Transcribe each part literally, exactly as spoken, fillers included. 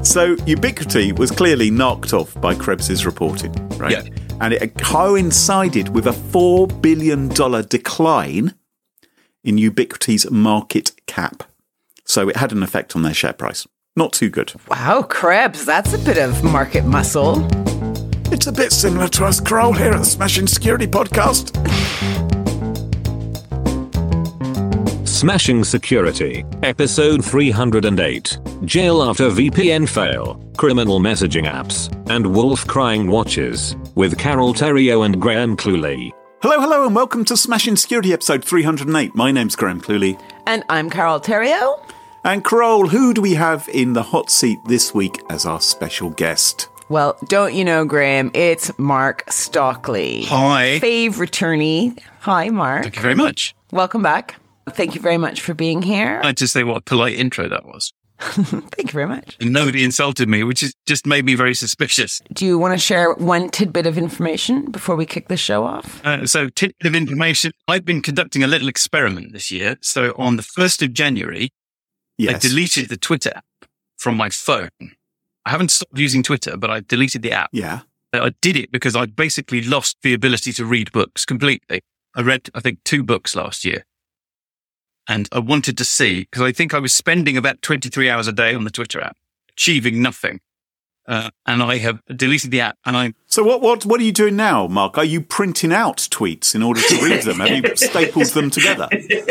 So Ubiquiti was clearly knocked off by Krebs's reporting, right? Yeah. And it coincided with a four billion dollars decline in Ubiquiti's market cap. So it had an effect on their share price. Not too good. Wow, Krebs, that's a bit of market muscle. It's a bit similar to us, Kroll, here at the Smashing Security Podcast. Smashing Security, episode three hundred eight. Jail after V P N fail, criminal messaging apps, and wolf crying watches, with Carol Theriault and Graham Cluley. Hello, hello, and welcome to Smashing Security, episode three hundred eight. My name's Graham Cluley. And I'm Carol Theriault. And Kroll, who do we have in the hot seat this week as our special guest? Well, don't you know, Graham, it's Mark Stockley. Hi. Fave returnee. Hi, Mark. Thank you very much. Welcome back. Thank you very much for being here. I'd just say what a polite intro that was. Thank you very much. And nobody insulted me, which is just made me very suspicious. Do you want to share one tidbit of information before we kick the show off? Uh, so, tidbit of information. I've been conducting a little experiment this year. So, on the first of January, Yes. I deleted the Twitter app from my phone. I haven't stopped using Twitter, but I deleted the app. Yeah. I did it because I basically lost the ability to read books completely. I read, I think, two books last year. And I wanted to see, because I think I was spending about twenty-three hours a day on the Twitter app, achieving nothing. Uh, and I have deleted the app. And I. So what, what, what are you doing now, Mark? Are you printing out tweets in order to read them? Have you stapled them together?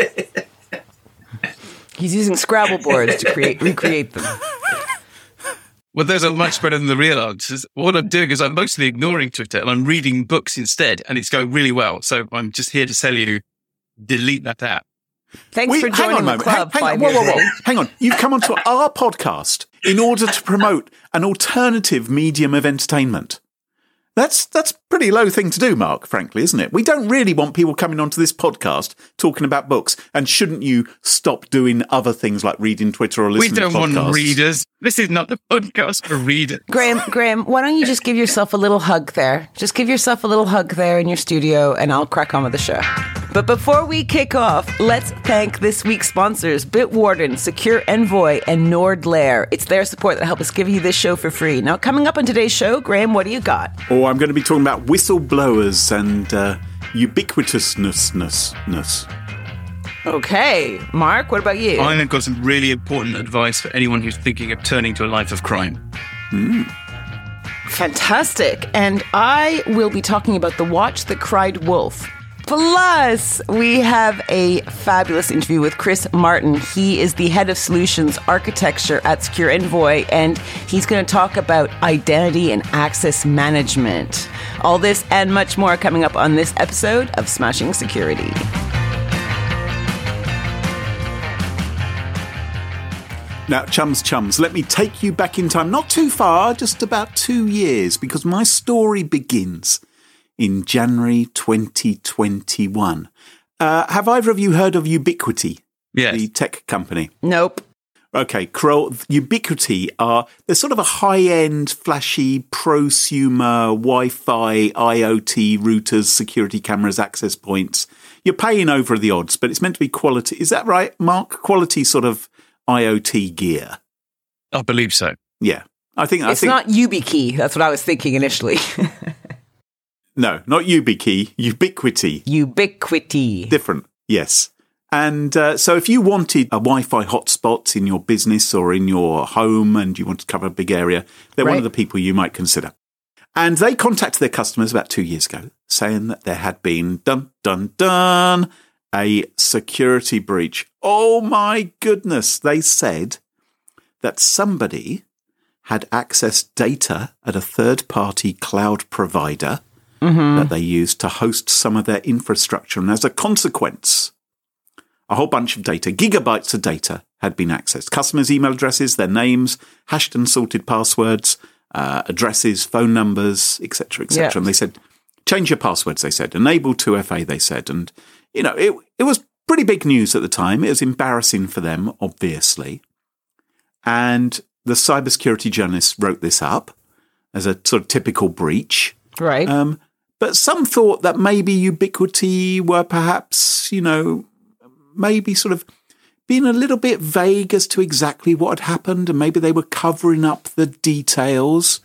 He's using Scrabble boards to create recreate them. Well, those are much better than the real answers. What I'm doing is I'm mostly ignoring Twitter and I'm reading books instead, and it's going really well. So I'm just here to tell you, delete that app. Thanks Wait, for hang on joining a the moment. club. Hang, hang five on. Whoa, years whoa, whoa. in. Hang on. You've come onto our podcast in order to promote an alternative medium of entertainment. That's that's a pretty low thing to do, Mark, frankly, isn't it? We don't really want people coming onto this podcast talking about books. And shouldn't you stop doing other things like reading Twitter or We listening to don't podcasts? want readers. This is not the podcast for readers. Graham, Graham, why don't you just give yourself a little hug there? Just give yourself a little hug there in your studio, and I'll crack on with the show. But before we kick off, let's thank this week's sponsors, Bitwarden, Secure Envoy, and Nordlair. It's their support that helped us give you this show for free. Now, coming up on today's show, Graham, what do you got? Or I'm going to be talking about whistleblowers and uh, ubiquitousness-ness. Okay. Mark, what about you? I've got some really important advice for anyone who's thinking of turning to a life of crime. Mm. Fantastic. And I will be talking about The Watch That Cried Wolf. Plus, we have a fabulous interview with Chris Martin. He is the head of solutions architecture at Secure Envoy, and he's going to talk about identity and access management. All this and much more coming up on this episode of Smashing Security. Now, chums, chums, let me take you back in time, not too far, just about two years, because my story begins in January twenty twenty-one. Uh, have either of you heard of Ubiquiti, Yes. the tech company? Nope. Okay, Kroll, Ubiquiti are, they're sort of a high-end, flashy, prosumer, Wi-Fi, IoT routers, security cameras, access points. You're paying over the odds, but it's meant to be quality. Is that right, Mark? Quality sort of IoT gear. I believe so. Yeah. I think I It's think not YubiKey. That's what I was thinking initially. no, not YubiKey, Ubiquiti. Ubiquiti. Different. Yes. And uh, so if you wanted a Wi-Fi hotspot in your business or in your home and you want to cover a big area, they're one Right. of the people you might consider. And they contacted their customers about two years ago saying that there had been, dun, dun, dun, a security breach. Oh my goodness. They said that somebody had accessed data at a third-party cloud provider mm-hmm. that they used to host some of their infrastructure. And as a consequence, a whole bunch of data, gigabytes of data, had been accessed. Customers' email addresses, their names, hashed and sorted passwords, uh, addresses, phone numbers, et cetera, et cetera. Yeah. And they said, change your passwords, they said. Enable two F A, they said. And, you know, it, it was pretty big news at the time. It was embarrassing for them, obviously. And the cybersecurity journalists wrote this up as a sort of typical breach. Right. Um, but some thought that maybe Ubiquiti were perhaps, you know, maybe sort of been a little bit vague as to exactly what had happened, and maybe they were covering up the details.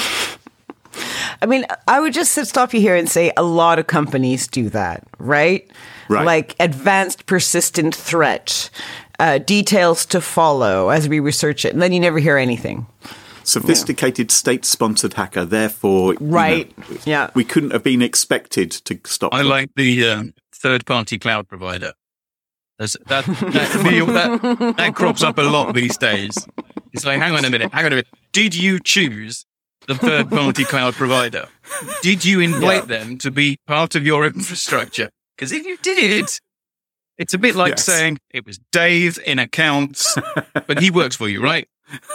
I mean, I would just stop you here and say a lot of companies do that, right? Right. Like advanced persistent threat, uh, details to follow as we research it, and then you never hear anything. Sophisticated yeah. state-sponsored hacker, therefore, right? You know, yeah, we couldn't have been expected to stop. I them. like the um, third-party cloud provider. There's, that, that, that that crops up a lot these days. It's like, hang on a minute, hang on a minute. Did you choose the third-party cloud provider? Did you invite yeah. them to be part of your infrastructure? Because if you did, it's a bit like yes. saying it was Dave in accounts, but he works for you, right?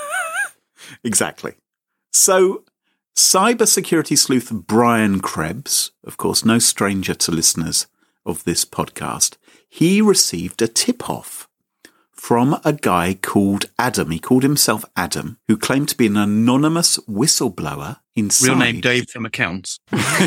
Exactly. So, cybersecurity sleuth Brian Krebs, of course, no stranger to listeners of this podcast, he received a tip-off from a guy called Adam. He called himself Adam, who claimed to be an anonymous whistleblower inside... Real name Dave from accounts.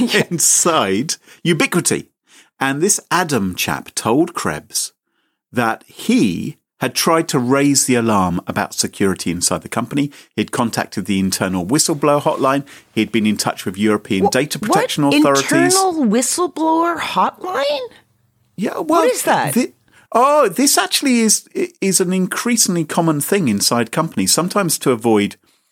inside Ubiquiti. And this Adam chap told Krebs that he had tried to raise the alarm about security inside the company. He'd contacted the internal whistleblower hotline. He'd been in touch with European what, data protection what? authorities. Internal whistleblower hotline? Yeah, well, what is that? Th- oh, this actually is is an increasingly common thing inside companies. Sometimes to avoid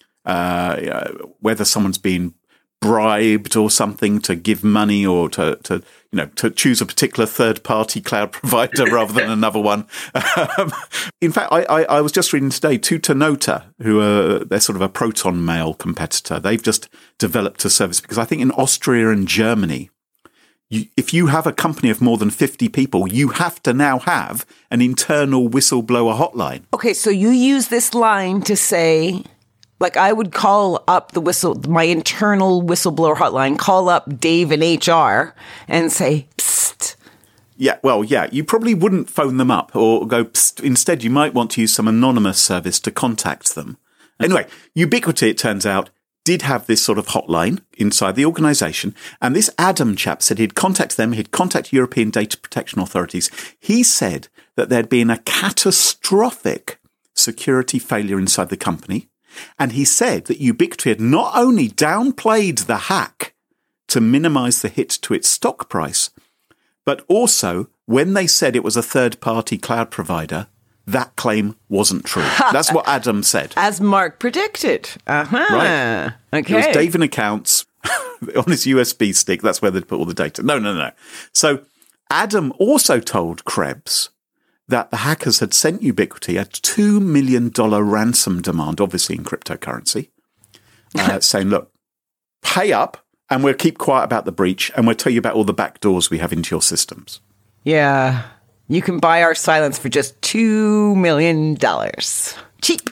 uh, whether someone's been bribed or something to give money, or to, to you know to choose a particular third party cloud provider rather than another one. Um, in fact, I, I, I was just reading today, Tutanota, who are they're sort of a Proton Mail competitor. They've just developed a service because I think in Austria and Germany, you, if you have a company of more than fifty people, you have to now have an internal whistleblower hotline. Okay, so you use this line to say, like, I would call up the whistle, my internal whistleblower hotline, call up Dave in H R and say, psst. Yeah, well, yeah, you probably wouldn't phone them up or go, psst. Instead, you might want to use some anonymous service to contact them. Anyway, Ubiquiti, it turns out, did have this sort of hotline inside the organisation. And this Adam chap said he'd contact them, he'd contact European data protection authorities. He said that there'd been a catastrophic security failure inside the company. And he said that Ubiquiti had not only downplayed the hack to minimise the hit to its stock price, but also when they said it was a third-party cloud provider, that claim wasn't true. That's what Adam said. As Mark predicted. Uh-huh. Right. Okay. It was Dave in accounts on his U S B stick. That's where they'd put all the data. No, no, no. So Adam also told Krebs that the hackers had sent Ubiquiti a two million dollars ransom demand, obviously in cryptocurrency, uh, saying, look, pay up and we'll keep quiet about the breach and we'll tell you about all the backdoors we have into your systems. Yeah. You can buy our silence for just two million dollars. Cheap.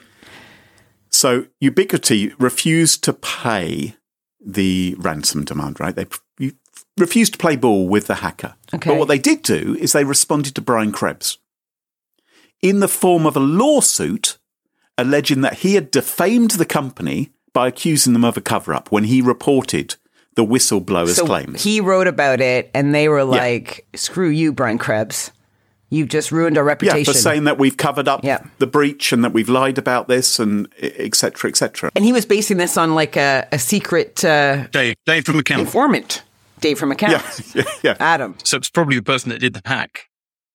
So Ubiquiti refused to pay the ransom demand, right? They refused to play ball with the hacker. Okay. But what they did do is they responded to Brian Krebs in the form of a lawsuit alleging that he had defamed the company by accusing them of a cover-up when he reported the whistleblower's so claims. He wrote about it and they were like, yeah. Screw you, Brian Krebs. You've just ruined our reputation. Yeah, for saying that we've covered up yeah. the breach and that we've lied about this and et cetera, et cetera. And he was basing this on like a, a secret... Uh, Dave, Dave from accounts. Informant. Dave from accounts. Yeah, yeah, yeah. Adam. So it's probably the person that did the hack.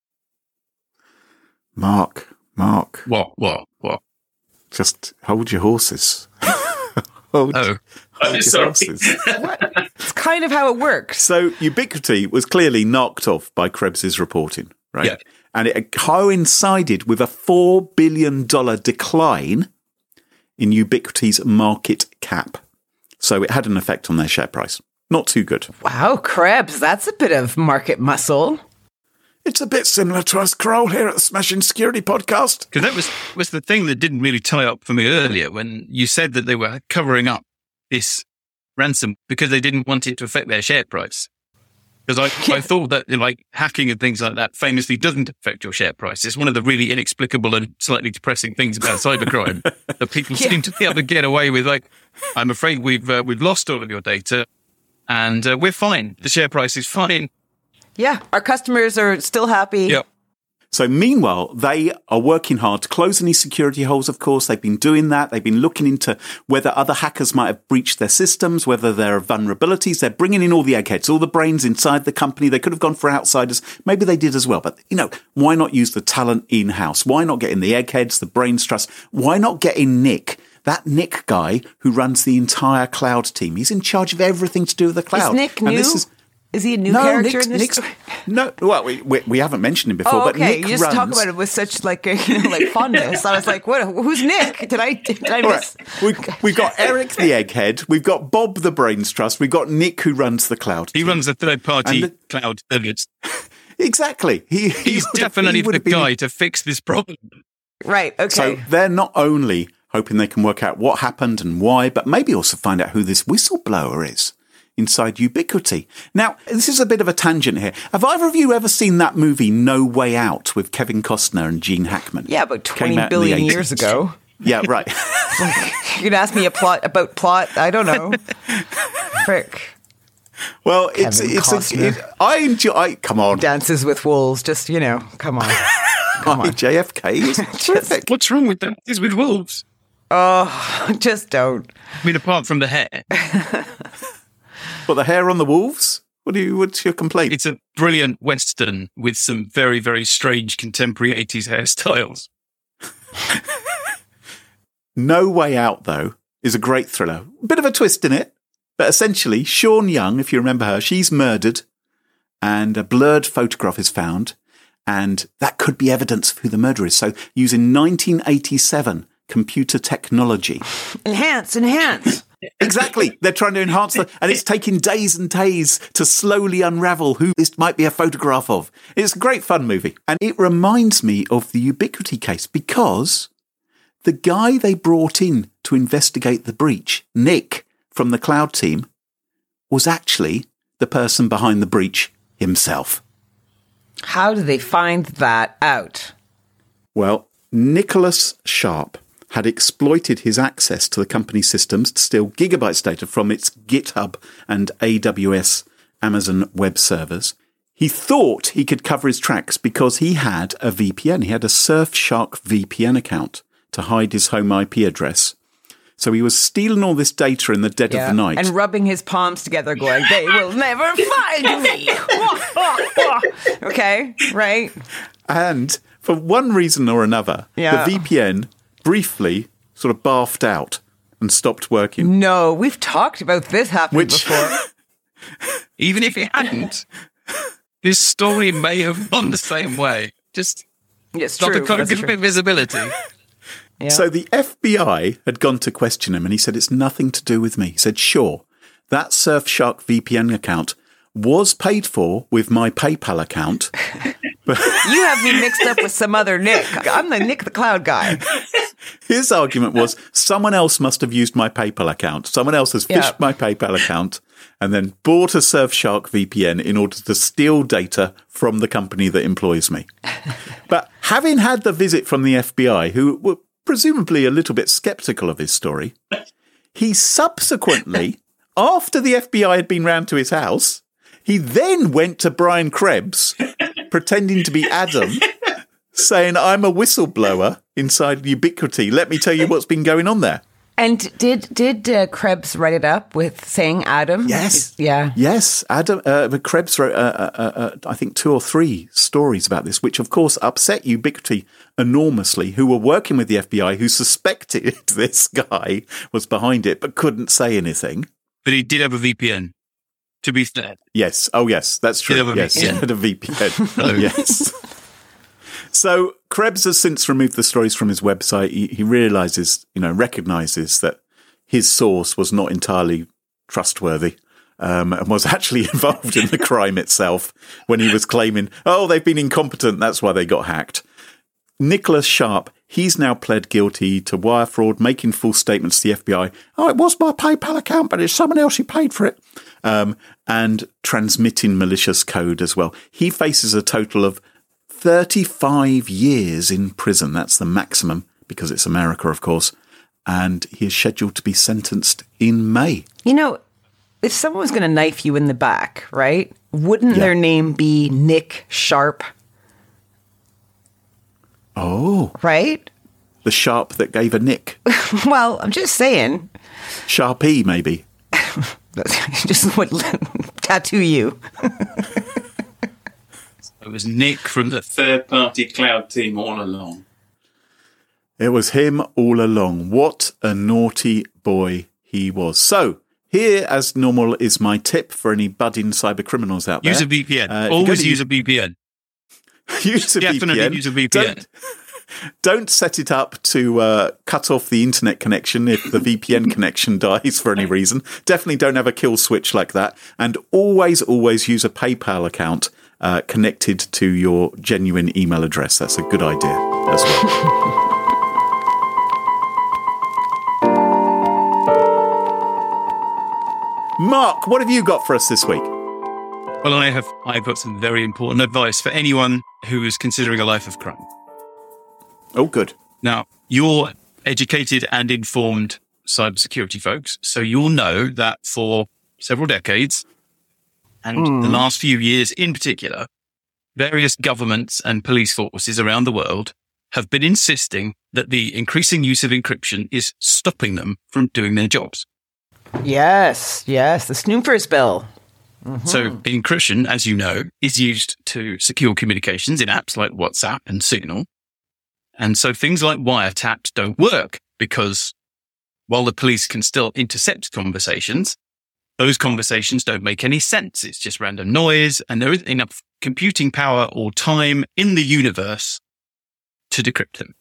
Mark, Mark. What, what, what? Just hold your horses. hold, oh, hold your sorry. horses. It's kind of how it works. So Ubiquiti was clearly knocked off by Krebs's reporting, right? Yeah. And it coincided with a four billion dollars decline in Ubiquiti's market cap. So it had an effect on their share price. Not too good. Wow, Krebs, that's a bit of market muscle. It's a bit similar to us, Kroll, here at the Smashing Security Podcast. Because that was, was the thing that didn't really tie up for me earlier when you said that they were covering up this ransom because they didn't want it to affect their share price. Because I, yeah. I thought that like hacking and things like that famously doesn't affect your share price. It's one of the really inexplicable and slightly depressing things about cybercrime that people yeah. seem to be able to get away with. Like, I'm afraid we've uh, we've lost all of your data, and uh, we're fine. The share price is fine. Yeah, our customers are still happy. Yep. So meanwhile, they are working hard to close any security holes, of course. They've been doing that. They've been looking into whether other hackers might have breached their systems, whether there are vulnerabilities. They're bringing in all the eggheads, all the brains inside the company. They could have gone for outsiders. Maybe they did as well. But, you know, why not use the talent in-house? Why not get in the eggheads, the brains trust? Why not get in Nick? That Nick guy who runs the entire cloud team. He's in charge of everything to do with the cloud. Is Nick new? And this is, Is he a new no, character Nick's, in this Nick's, story? No, well, we, we we haven't mentioned him before, Oh, but okay. Nick You just runs, talk about it with such like a, you know, like fondness. I was like, "What? Who's Nick? Did I did I All miss?" right. We've, we've got Eric the Egghead, we've got Bob the Brains Trust, we've got Nick who runs the cloud He team. runs the third-party the, cloud service. Exactly. He, he He's would have- definitely he would the have been- guy to fix this problem. Right. Okay. So they're not only hoping they can work out what happened and why, but maybe also find out who this whistleblower is inside Ubiquity. Now, this is a bit of a tangent here. Have either of you ever seen that movie No Way Out with Kevin Costner and Gene Hackman? yeah, about Came twenty out in the billion eighties. years ago. Yeah, right. You could ask me a plot about plot. I don't know. Frick. Well, it's Kevin it's a, Costner. it, I enjoy. I, come on, Dances with Wolves. Just, you know, come on. Come on. J F K is terrific. What's wrong with them? He's with wolves. Oh, just don't. I mean, apart from the hair, But the hair on the wolves? What do you? What's your complaint? it's a brilliant Western with some very, very strange contemporary eighties hairstyles. No Way Out, though, is a great thriller. Bit of a twist in it, but essentially, Sean Young, if you remember her, she's murdered, and a blurred photograph is found, and that could be evidence of who the murderer is. So, using nineteen eighty-seven computer technology. Enhance, enhance. Exactly. They're trying to enhance the, and it's taking days and days to slowly unravel who this might be a photograph of. It's a great fun movie. And it reminds me of the Ubiquity case because the guy they brought in to investigate the breach, Nick from the cloud team, was actually the person behind the breach himself. How do they find that out? Well, Nicholas Sharp had exploited his access to the company's systems to steal gigabytes data from its GitHub and A W S Amazon web servers. He thought he could cover his tracks because he had a V P N. He had a Surfshark V P N account to hide his home I P address. So he was stealing all this data in the dead of the night. And rubbing his palms together going, they will never find me. Okay, right? And for one reason or another, Yeah. the V P N briefly sort of barfed out and stopped working. No, we've talked about this happening Which- before. Even if it hadn't, this story may have gone the same way. Just It's not true. a quite that's good true. bit of visibility. Yeah. So the F B I had gone to question him and he said, it's nothing to do with me. He said, sure, that Surfshark V P N account was paid for with my PayPal account. You have me mixed up with some other Nick. I'm the Nick the Cloud guy. His argument was someone else must have used my PayPal account. Someone else has Yeah. fished my PayPal account and then bought a Surfshark V P N in order to steal data from the company that employs me. But having had the visit from the F B I, who were presumably a little bit skeptical of his story, he subsequently, after the F B I had been round to his house, he then went to Brian Krebs, pretending to be Adam, saying, I'm a whistleblower inside Ubiquity. Let me tell you what's been going on there. And did did uh, Krebs write it up with saying Adam? Yes. Yeah. Yes. Adam uh, Krebs wrote, uh, uh, uh, I think, two or three stories about this, which, of course, upset Ubiquity enormously, who were working with the F B I, who suspected this guy was behind it, but couldn't say anything. But he did have a V P N, to be fair. Yes. Oh, yes. That's true. Did have a Yes. V P N. He had a V P N. Yes. So Krebs has since removed the stories from his website. He, he realizes, you know, recognizes that his source was not entirely trustworthy um, and was actually involved in the crime itself when he was claiming, oh, they've been incompetent. That's why they got hacked. Nicholas Sharp, he's now pled guilty to wire fraud, making false statements to the F B I. Oh, it was my PayPal account, but it's someone else who paid for it. Um, and transmitting malicious code as well. He faces a total of thirty-five years in prison. That's the maximum because it's America, of course. And he is scheduled to be sentenced in May. You know, if someone was going to knife you in the back, right? Wouldn't Yeah. their name be Nick Sharp? Oh. Right? The sharp that gave a nick. Well, I'm just saying. Sharpie, maybe. Just would tattoo you. It was Nick from the third-party cloud team all along. It was him all along. What a naughty boy he was. So, here, as normal, is my tip for any budding cyber criminals out there. Use a V P N. Uh, Always to, use a V P N. Use a Definitely V P N. use a V P N. Don't, don't set it up to uh, cut off the internet connection if the V P N connection dies for any reason. Definitely don't have a kill switch like that. And always, always use a PayPal account uh, connected to your genuine email address. That's a good idea as well. Mark, what have you got for us this week? Well, I have I've got some very important advice for anyone who is considering a life of crime. Oh, good. Now, you're educated and informed cybersecurity folks, so you'll know that for several decades, and mm. the last few years in particular, various governments and police forces around the world have been insisting that the increasing use of encryption is stopping them from doing their jobs. Yes, yes, the Snoopers bill. Mm-hmm. So encryption, as you know, is used to secure communications in apps like WhatsApp and Signal. And so things like wiretaps don't work because while the police can still intercept conversations, those conversations don't make any sense. It's just random noise, and there isn't enough computing power or time in the universe to decrypt them.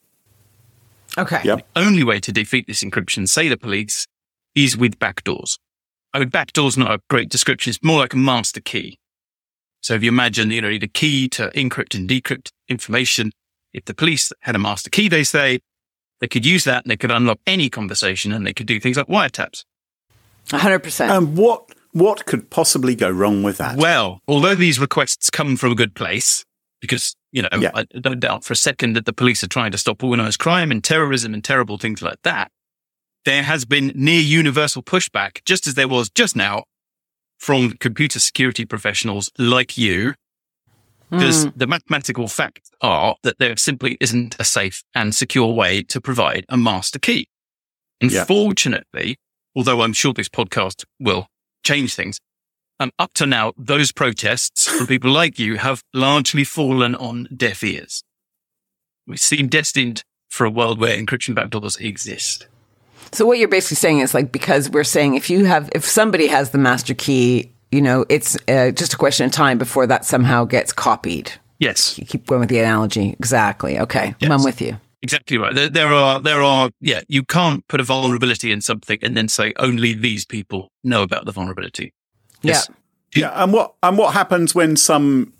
Okay. Yep. The only way to defeat this encryption, say the police, is with backdoors. I mean, backdoor's not a great description. It's more like a master key. So if you imagine, you know, the key to encrypt and decrypt information, if the police had a master key, they say, they could use that and they could unlock any conversation and they could do things like wiretaps. one hundred percent. And what what could possibly go wrong with that? Well, although these requests come from a good place, because, you know, yeah. I don't doubt for a second that the police are trying to stop organised crime and terrorism and terrible things like that, there has been near universal pushback, just as there was just now, from computer security professionals like you, because mm. the mathematical facts are that there simply isn't a safe and secure way to provide a master key. Unfortunately, yeah. although I'm sure this podcast will change things, um, up to now, those protests from people like you have largely fallen on deaf ears. We seem destined for a world where encryption backdoors exist. So what you're basically saying is, like, because we're saying if you have, if somebody has the master key, you know, it's uh, just a question of time before that somehow gets copied. Yes. You keep going with the analogy. Exactly. Okay. Yes. I'm with you. Exactly right. There, there are, there are, yeah, you can't put a vulnerability in something and then say only these people know about the vulnerability. Yes. Yeah. Yeah. And what, and what happens when some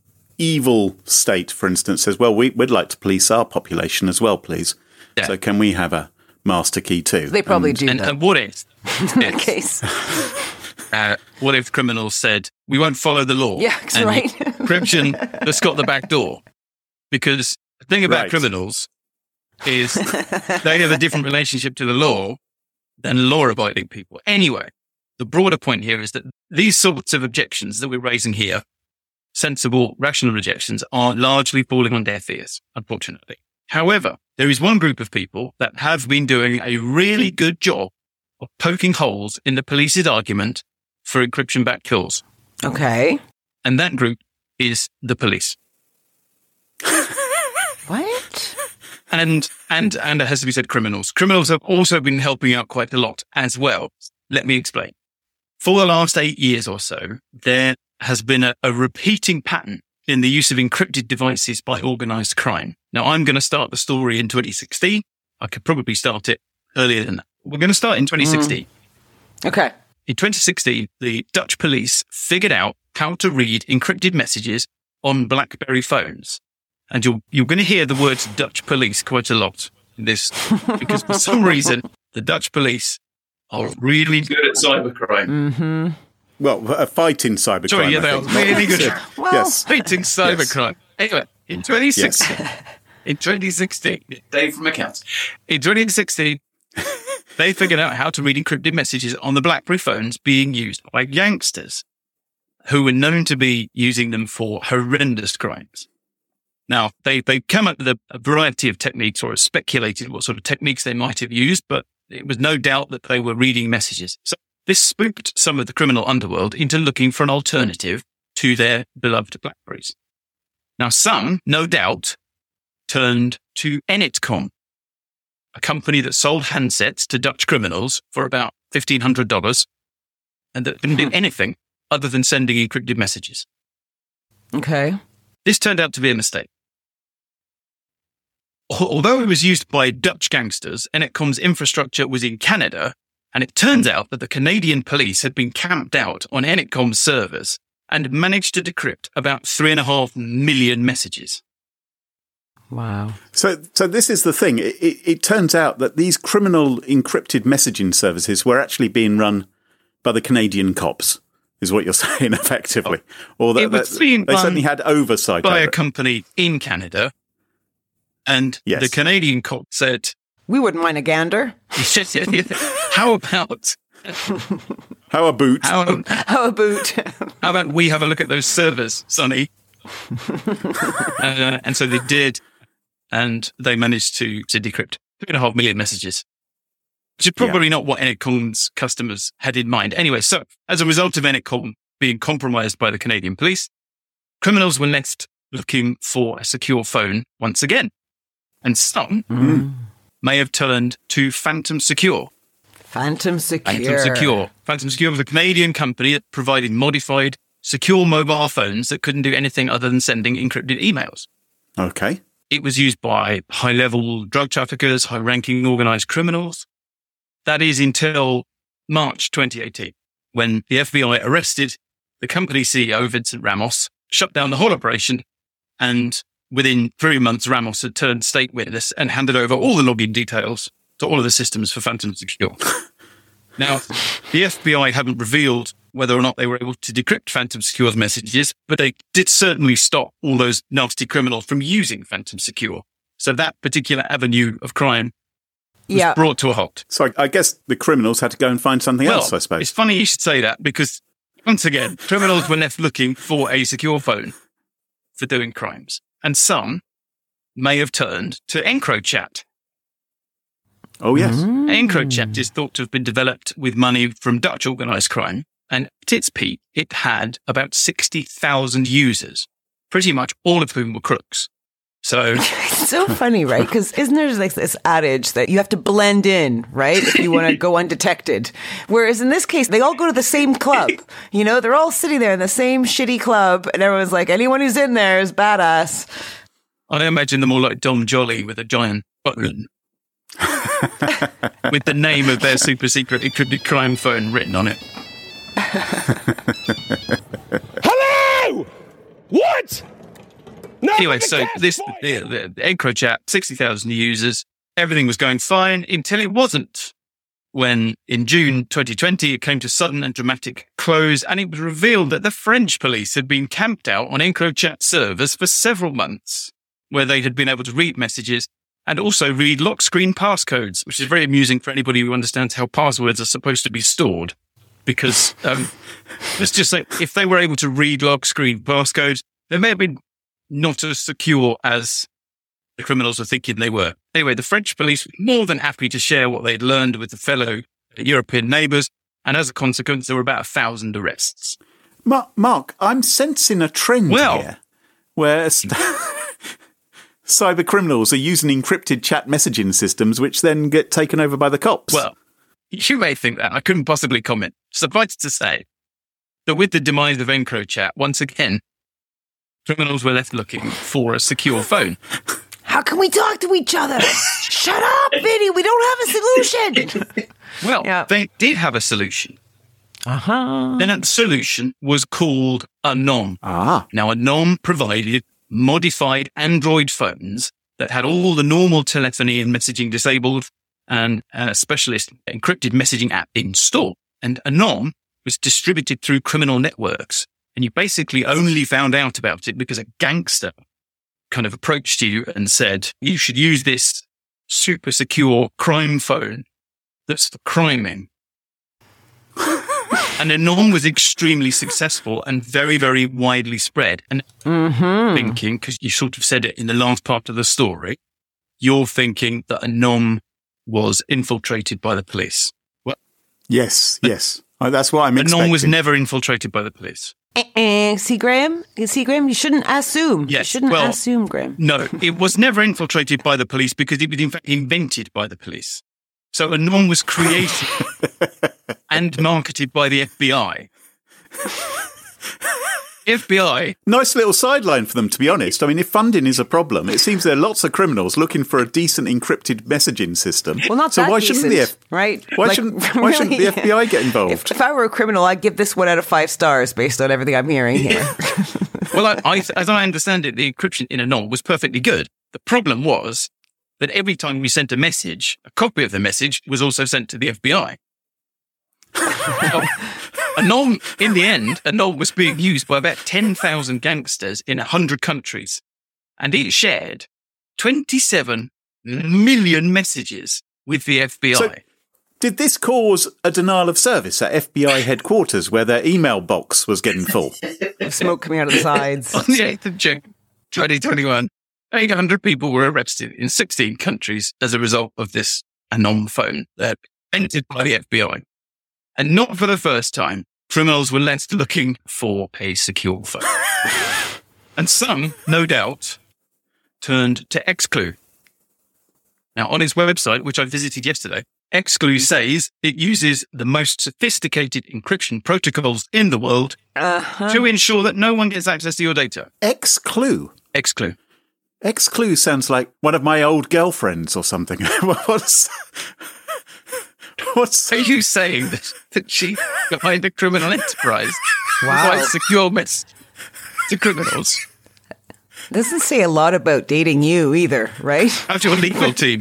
evil state, for instance, says, well, we, we'd like to police our population as well, please. Yeah. So can we have a master key too? They probably and, do. And, and what if, in that case, uh, what if criminals said, we won't follow the law? Yeah, that's right. Encryption that's got the back door. Because the thing about right. criminals is they have a different relationship to the law than law-abiding people. Anyway, the broader point here is that these sorts of objections that we're raising here, sensible, rational objections, are largely falling on deaf ears, unfortunately. However, there is one group of people that have been doing a really good job of poking holes in the police's argument for encryption-backed kills. Okay. And that group is the police. What? And, and, and it has to be said, criminals. Criminals have also been helping out quite a lot as well. Let me explain. For the last eight years or so, there has been a, a repeating pattern in the use of encrypted devices by organised crime. Now, I'm going to start the story in twenty sixteen. I could probably start it earlier than that. We're going to start in twenty sixteen. Mm. Okay. In twenty sixteen, the Dutch police figured out how to read encrypted messages on BlackBerry phones. And you're, you're going to hear the words Dutch police quite a lot in this, because for some reason, the Dutch police are really good at cybercrime. Mm-hmm. Well, uh, fighting cybercrime. Sorry, yeah, they are really good at well, yes. fighting cybercrime. Yes. Anyway, in twenty sixteen, yes. in twenty sixteen, Dave from accounts, in twenty sixteen, they figured out how to read encrypted messages on the BlackBerry phones being used by gangsters who were known to be using them for horrendous crimes. Now, they, they come up with a, a variety of techniques, or speculated what sort of techniques they might have used, but it was no doubt that they were reading messages. So this spooked some of the criminal underworld into looking for an alternative to their beloved BlackBerries. Now, some, no doubt, turned to Enetcom, a company that sold handsets to Dutch criminals for about fifteen hundred dollars and that didn't do anything other than sending encrypted messages. Okay. This turned out to be a mistake. Although it was used by Dutch gangsters, Enetcom's infrastructure was in Canada, and it turns out that the Canadian police had been camped out on Enetcom's servers and managed to decrypt about three and a half million messages. Wow. So, so this is the thing. It, it, it turns out that these criminal encrypted messaging services were actually being run by the Canadian cops, is what you're saying, effectively. Or that, it was that being they run certainly had oversight by over a it. company in Canada, and Yes. the Canadian cop said, We wouldn't mind a gander. how about... How a boot. How, How about? how about we have a look at those servers, Sonny? uh, and so they did, and they managed to, to decrypt three and a half million messages, which is probably Yeah. not what Enetcom's customers had in mind. Anyway, so as a result of Enetcom being compromised by the Canadian police, criminals were left looking for a secure phone once again. And some Mm. may have turned to Phantom Secure. Phantom Secure. Phantom Secure. Phantom Secure was a Canadian company that provided modified, secure mobile phones that couldn't do anything other than sending encrypted emails. Okay. It was used by high-level drug traffickers, high-ranking organized criminals. That is until March twenty eighteen, when the F B I arrested the company C E O, Vincent Ramos, shut down the whole operation, and within three months, Ramos had turned state witness and handed over all the login details to all of the systems for Phantom Secure. Now, the F B I haven't revealed whether or not they were able to decrypt Phantom Secure's messages, but they did certainly stop all those nasty criminals from using Phantom Secure. So that particular avenue of crime was Yeah. brought to a halt. So I, I guess the criminals had to go and find something Well, else, I suppose. it's funny you should say that, because once again, criminals were left looking for a secure phone for doing crimes. And some may have turned to EncroChat. Oh, yes. Mm. EncroChat is thought to have been developed with money from Dutch organised crime. And at its peak, it had about sixty thousand users, pretty much all of whom were crooks. So It's so funny, right? Because isn't there like this adage that you have to blend in, right? If you want to go undetected. Whereas in this case, they all go to the same club. You know, they're all sitting there in the same shitty club, and everyone's like, anyone who's in there is badass. I imagine them all like Dom Jolly with a giant button with the name of their super secret encrypted crime phone written on it. Hello! What? No, Anyway, the so gas this boy. the, the, the EncroChat, sixty thousand users, everything was going fine until it wasn't. When in June twenty twenty, it came to sudden and dramatic close, and it was revealed that the French police had been camped out on EncroChat servers for several months, where they had been able to read messages and also read lock screen passcodes, which is very amusing for anybody who understands how passwords are supposed to be stored. Because um, let's just say, if they were able to read lock screen passcodes, they may have been not as secure as the criminals were thinking they were. Anyway, the French police were more than happy to share what they'd learned with the fellow European neighbours, and as a consequence, there were about a thousand arrests. Mark, Mark, I'm sensing a trend Well- here where st- cyber criminals are using encrypted chat messaging systems which then get taken over by the cops. Well, you may think that. I couldn't possibly comment. Suffice to say that with the demise of EncroChat, once again, criminals were left looking for a secure phone. How can we talk to each other? Shut up, Vinny. We don't have a solution. Well, Yeah. they did have a solution. Uh-huh. Then that solution was called Anom. ah, Now, Anom provided modified Android phones that had all the normal telephony and messaging disabled and a specialist encrypted messaging app installed. And Anom was distributed through criminal networks. And you basically only found out about it because a gangster kind of approached you and said, you should use this super secure crime phone that's for criming. And Anon was extremely successful and very, very widely spread. And Mm-hmm. thinking, because you sort of said it in the last part of the story, you're thinking that Anon was infiltrated by the police. Well, Yes, yes. Oh, that's what I'm expecting. Anon was never infiltrated by the police. Uh-uh. See, Graham? See, Graham, you shouldn't assume. You Yes, shouldn't well- assume, Graham. No, it was never infiltrated by the police because it was in fact invented by the police. So Anon was created and marketed by the F B I. F B I, Nice little sideline for them, to be honest. I mean, if funding is a problem, it seems there are lots of criminals looking for a decent encrypted messaging system. Well, not so that why shouldn't the decent, F- right? Why Like, shouldn't Why shouldn't the really? F B I get involved? If, if I were a criminal, I'd give this one out of five stars based on everything I'm hearing here. well, I, I, as I understand it, the encryption in Anon was perfectly good. The problem was that every time we sent a message, a copy of the message was also sent to the F B I. So, Anon, in the end, Anon was being used by about ten thousand gangsters in one hundred countries. And it shared twenty-seven million messages with the F B I. So- Did this cause a denial of service at F B I headquarters where their email box was getting full? Smoke coming out of the sides. On the eighth of June, twenty twenty-one, eight hundred people were arrested in sixteen countries as a result of this Anon phone that invented by the F B I. And not for the first time, criminals were left looking for a secure phone. And some, no doubt, turned to Xclue. Now, on his website, which I visited yesterday, Xclue says it uses the most sophisticated encryption protocols in the world Uh-huh. to ensure that no one gets access to your data. Xclue. Xclue. Xclue sounds like one of my old girlfriends or something. What's What's Are you saying that, that she behind a criminal enterprise Wow. provides secure mess to criminals? Doesn't say a lot about dating you either, right? How's your legal team?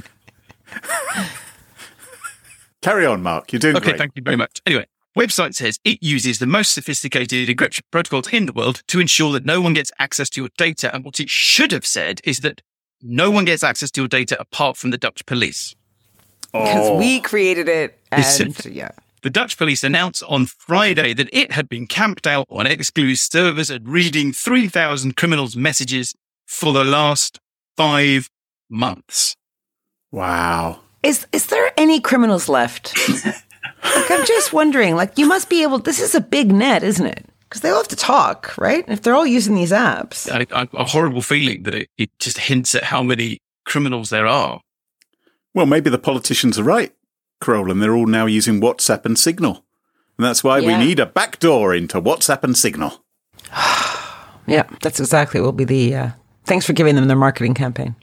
Carry on, Mark. You're doing Okay, great. thank you very much. Anyway, website says it uses the most sophisticated encryption protocols in the world to ensure that no one gets access to your data. And what it should have said is that no one gets access to your data apart from the Dutch police. Because Oh. we created it, Is and it? yeah. The Dutch police announced on Friday that it had been camped out on Xclue's servers and reading three thousand criminals' messages for the last five months. Wow. Is is there any criminals left? Like, I'm just wondering. Like, you must be able. This is a big net, isn't it? Because they all have to talk, right? If they're all using these apps, I, I, a horrible feeling that it, it just hints at how many criminals there are. Well, maybe the politicians are right, Kroll, and they're all now using WhatsApp and Signal. And that's why we Yeah. need a backdoor into WhatsApp and Signal. yeah, that's exactly what will be the. Uh, thanks for giving them their marketing campaign.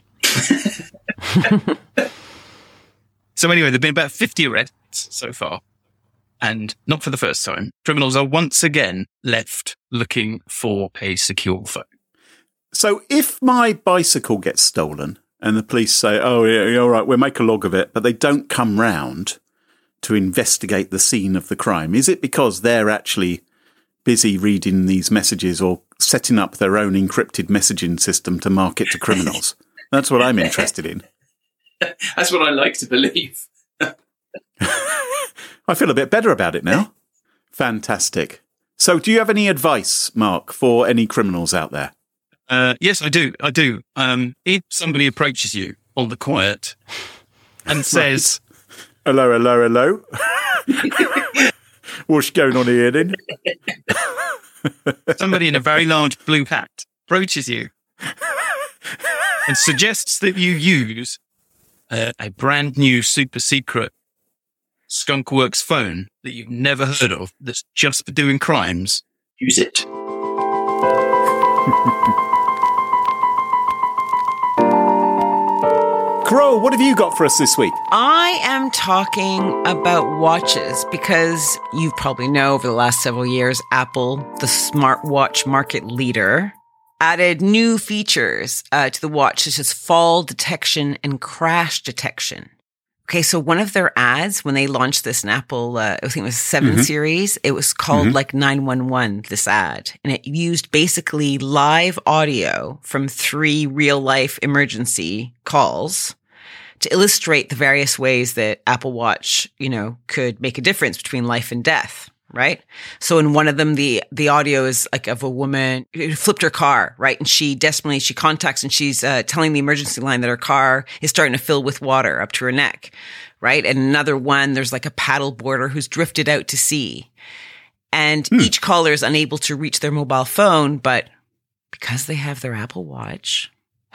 So anyway, there have been about fifty arrests so far. And not for the first time. Criminals are once again left looking for a secure phone. So if my bicycle gets stolen and the police say, oh, yeah, yeah, all right, we'll make a log of it, but they don't come round to investigate the scene of the crime, is it because they're actually busy reading these messages or setting up their own encrypted messaging system to market to criminals? That's what I'm interested in. That's what I like to believe. I feel a bit better about it now. Fantastic. So do you have any advice, Mark, for any criminals out there? Uh, yes, I do. I do. Um, if somebody approaches you on the quiet and says, Hello, hello, hello. What's going on here then? somebody in a very large blue hat approaches you and suggests that you use uh, a brand new super secret Skunkworks phone that you've never heard of that's just for doing crimes, use it. Crow, what have you got for us this week? I am talking about watches because you probably know over the last several years, Apple, the smartwatch market leader, added new features uh, to the watch, such as fall detection and crash detection. Okay, so one of their ads, when they launched this in Apple, uh, I think it was seven Mm-hmm. series, it was called Mm-hmm. like nine one one, this ad. And it used basically live audio from three real life emergency calls to illustrate the various ways that Apple Watch, you know, could make a difference between life and death, right? So in one of them, the the audio is like of a woman who flipped her car, right? And she desperately, she contacts and she's uh, telling the emergency line that her car is starting to fill with water up to her neck, right? And another one, there's like a paddle boarder who's drifted out to sea. And hmm. each caller is unable to reach their mobile phone, but because they have their Apple Watch,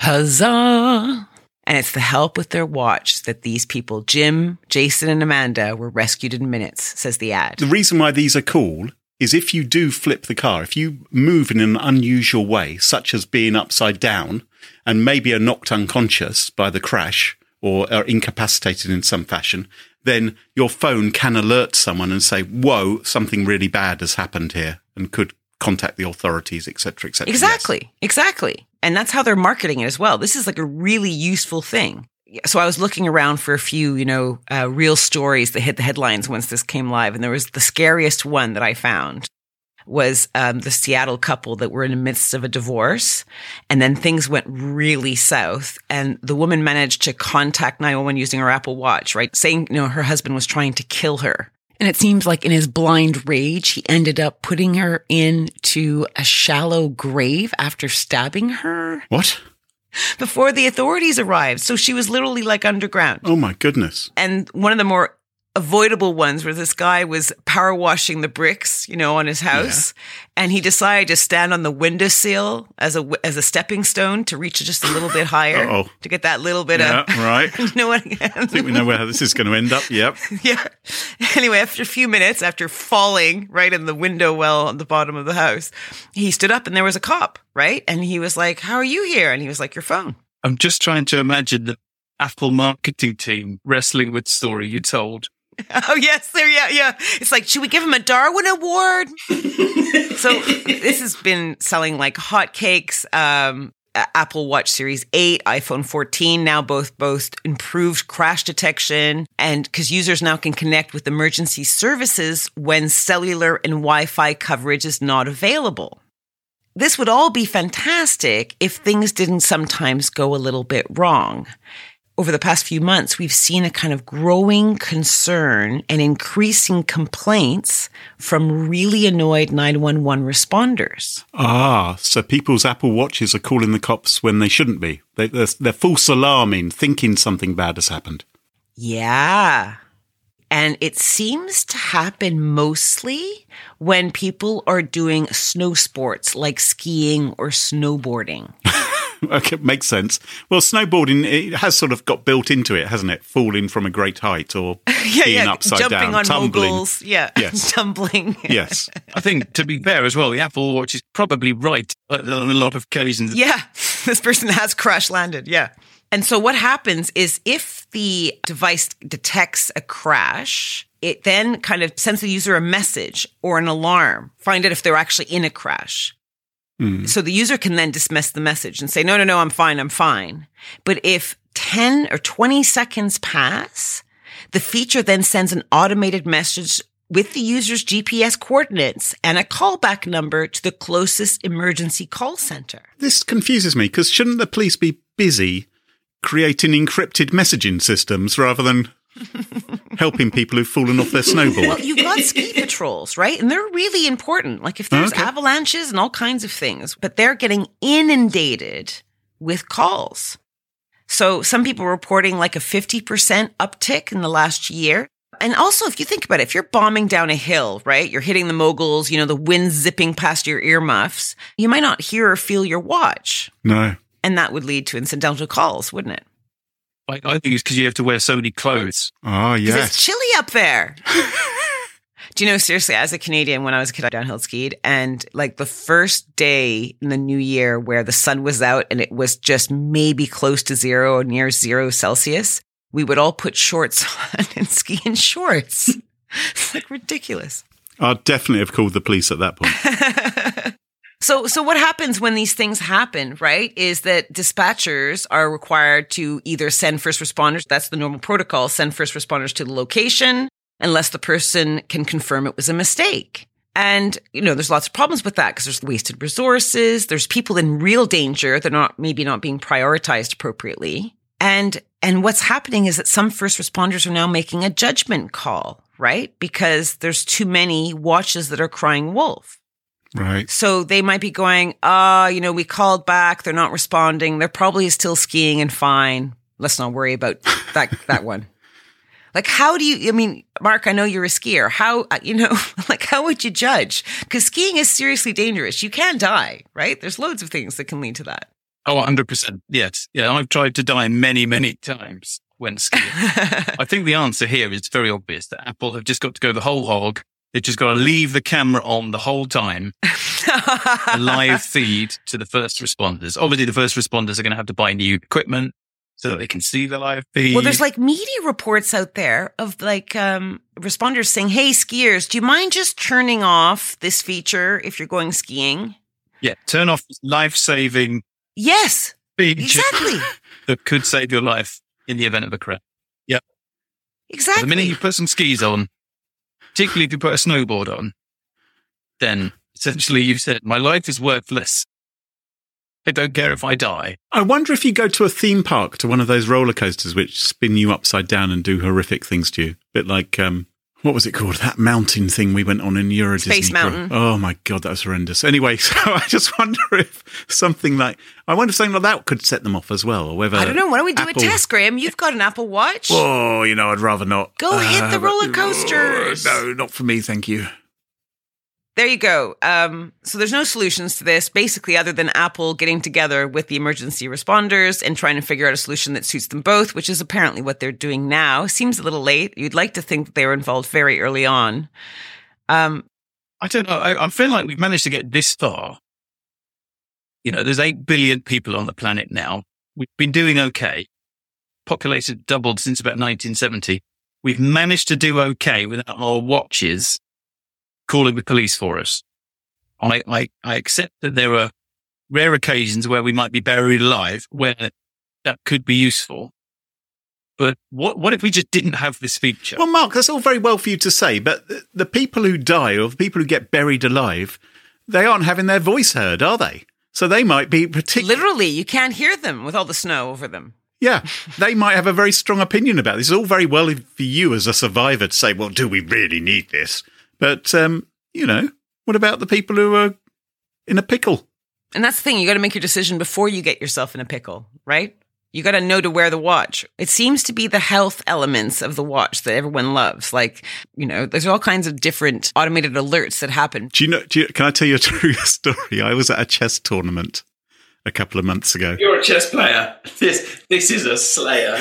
huzzah! And it's the help with their watch that these people, Jim, Jason, and Amanda, were rescued in minutes, says the ad. The reason why these are cool is if you do flip the car, if you move in an unusual way, such as being upside down and maybe are knocked unconscious by the crash or are incapacitated in some fashion, then your phone can alert someone and say, whoa, something really bad has happened here, and could contact the authorities, et cetera, et cetera. Exactly, yes. exactly. And that's how they're marketing it as well. This is like a really useful thing. So I was looking around for a few, you know, uh, real stories that hit the headlines once this came live. And there was the scariest one that I found was um, the Seattle couple that were in the midst of a divorce. And then things went really south. And the woman managed to contact nine one one using her Apple Watch, right? Saying, you know, her husband was trying to kill her. And it seems like in his blind rage, he ended up putting her into a shallow grave after stabbing her. What? Before the authorities arrived. So she was literally like underground. Oh my goodness. And one of the more avoidable ones where this guy was power washing the bricks, you know, on his house. Yeah. And he decided to stand on the windowsill as a, as a stepping stone to reach just a little bit higher. Uh-oh. To get that little bit yeah, of... right. You know what? I think we know where this is going to end up. Yep. Yeah. Anyway, after a few minutes, after falling right in the window well on the bottom of the house, he stood up and there was a cop, right? And he was like, how are you here? And he was like, your phone. I'm just trying to imagine the Apple marketing team wrestling with the story you told. Oh, yes. There, yeah, yeah. It's like, should we give him a Darwin Award? So this has been selling like hotcakes. Um, Apple Watch Series eight, iPhone fourteen, now both both improved crash detection. And because users now can connect with emergency services when cellular and Wi-Fi coverage is not available. This would all be fantastic if things didn't sometimes go a little bit wrong. Over the past few months, we've seen a kind of growing concern and increasing complaints from really annoyed nine one one responders. Ah, so people's Apple Watches are calling the cops when they shouldn't be. They, they're, they're false alarming, thinking something bad has happened. Yeah. And it seems to happen mostly when people are doing snow sports like skiing or snowboarding. Okay, makes sense. Well, snowboarding, it has sort of got built into it, hasn't it? Falling from a great height or yeah, being yeah. upside Jumping down, on tumbling. moguls. Yeah, yes. tumbling. Yes. I think, to be fair as well, the Apple Watch is probably right on a lot of occasions. Yeah, this person has crash landed, yeah. And so what happens is if the device detects a crash, it then kind of sends the user a message or an alarm, find out if they're actually in a crash. Mm. So the user can then dismiss the message and say, no, no, no, I'm fine, I'm fine. But if ten or twenty seconds pass, the feature then sends an automated message with the user's G P S coordinates and a callback number to the closest emergency call center. This confuses me because shouldn't the police be busy creating encrypted messaging systems rather than helping people who've fallen off their snowboard? Well, you've got ski patrols, right? And they're really important. Like if there's okay. avalanches and all kinds of things, but they're getting inundated with calls. So some people are reporting like a fifty percent uptick in the last year. And also, if you think about it, if you're bombing down a hill, right, you're hitting the moguls, you know, the wind zipping past your earmuffs, you might not hear or feel your watch. No. And that would lead to incidental calls, wouldn't it? I, I think it's because you have to wear so many clothes. Oh, yes. Because it's chilly up there. Do you know, seriously, as a Canadian, when I was a kid, I downhill skied, and like the first day in the new year where the sun was out and it was just maybe close to zero or near zero Celsius, we would all put shorts on and ski in shorts. It's like ridiculous. I'd definitely have called the police at that point. So, so what happens when these things happen, right, is that dispatchers are required to either send first responders, that's the normal protocol, send first responders to the location, unless the person can confirm it was a mistake. And, you know, there's lots of problems with that because there's wasted resources, there's people in real danger that are not, maybe not being prioritized appropriately. And, and what's happening is that some first responders are now making a judgment call, right? Because there's too many watches that are crying wolf. Right. So they might be going, ah, uh, you know, we called back. They're not responding. They're probably still skiing and fine. Let's not worry about that, that one. Like, how do you, I mean, Mark, I know you're a skier. How, you know, like, how would you judge? Because skiing is seriously dangerous. You can die, right? There's loads of things that can lead to that. Oh, one hundred percent. Yes. Yeah. I've tried to die many, many times when skiing. I think the answer here is very obvious that Apple have just got to go the whole hog. They've just got to leave the camera on the whole time. A live feed to the first responders. Obviously, the first responders are going to have to buy new equipment so that they can see the live feed. Well, there's like media reports out there of like um, responders saying, hey, skiers, do you mind just turning off this feature if you're going skiing? Yeah, turn off this life-saving yes, feature exactly. that could save your life in the event of a crash. Yep. Exactly. The minute you put some skis on, particularly if you put a snowboard on, then essentially you've said, my life is worthless. I don't care if I die. I wonder if you go to a theme park, to one of those roller coasters which spin you upside down and do horrific things to you. A bit like, um, what was it called? That mountain thing we went on in Euro Disney. Space Mountain. Oh my God, that was horrendous. Anyway, so I just wonder if something like, I wonder if something like that could set them off as well. Or whether I don't know. Why don't we do Apple, a test, Graham? You've got an Apple Watch. Oh, you know, I'd rather not. Go hit the roller but- coasters. No, not for me, thank you. There you go. Um, so there's no solutions to this, basically, other than Apple getting together with the emergency responders and trying to figure out a solution that suits them both, which is apparently what they're doing now. Seems a little late. You'd like to think that they were involved very early on. Um, I don't know. I, I feel like we've managed to get this far. You know, there's eight billion people on the planet now. We've been doing okay. Population doubled since about nineteen seventy. We've managed to do okay without our watches calling the police for us. I, I, I accept that there are rare occasions where we might be buried alive, where that could be useful. But what what if we just didn't have this feature? Well, Mark, that's all very well for you to say, but the, the people who die or the people who get buried alive, they aren't having their voice heard, are they? So they might be particularly... literally, you can't hear them with all the snow over them. Yeah, they might have a very strong opinion about this. It's all very well for you as a survivor to say, well, do we really need this? But, um, you know, what about the people who are in a pickle? And that's the thing. You got to make your decision before you get yourself in a pickle, right? You got to know to wear the watch. It seems to be the health elements of the watch that everyone loves. Like, you know, there's all kinds of different automated alerts that happen. Do you know, do you, can I tell you a true story? I was at a chess tournament a couple of months ago. You're a chess player. This, this is a slayer.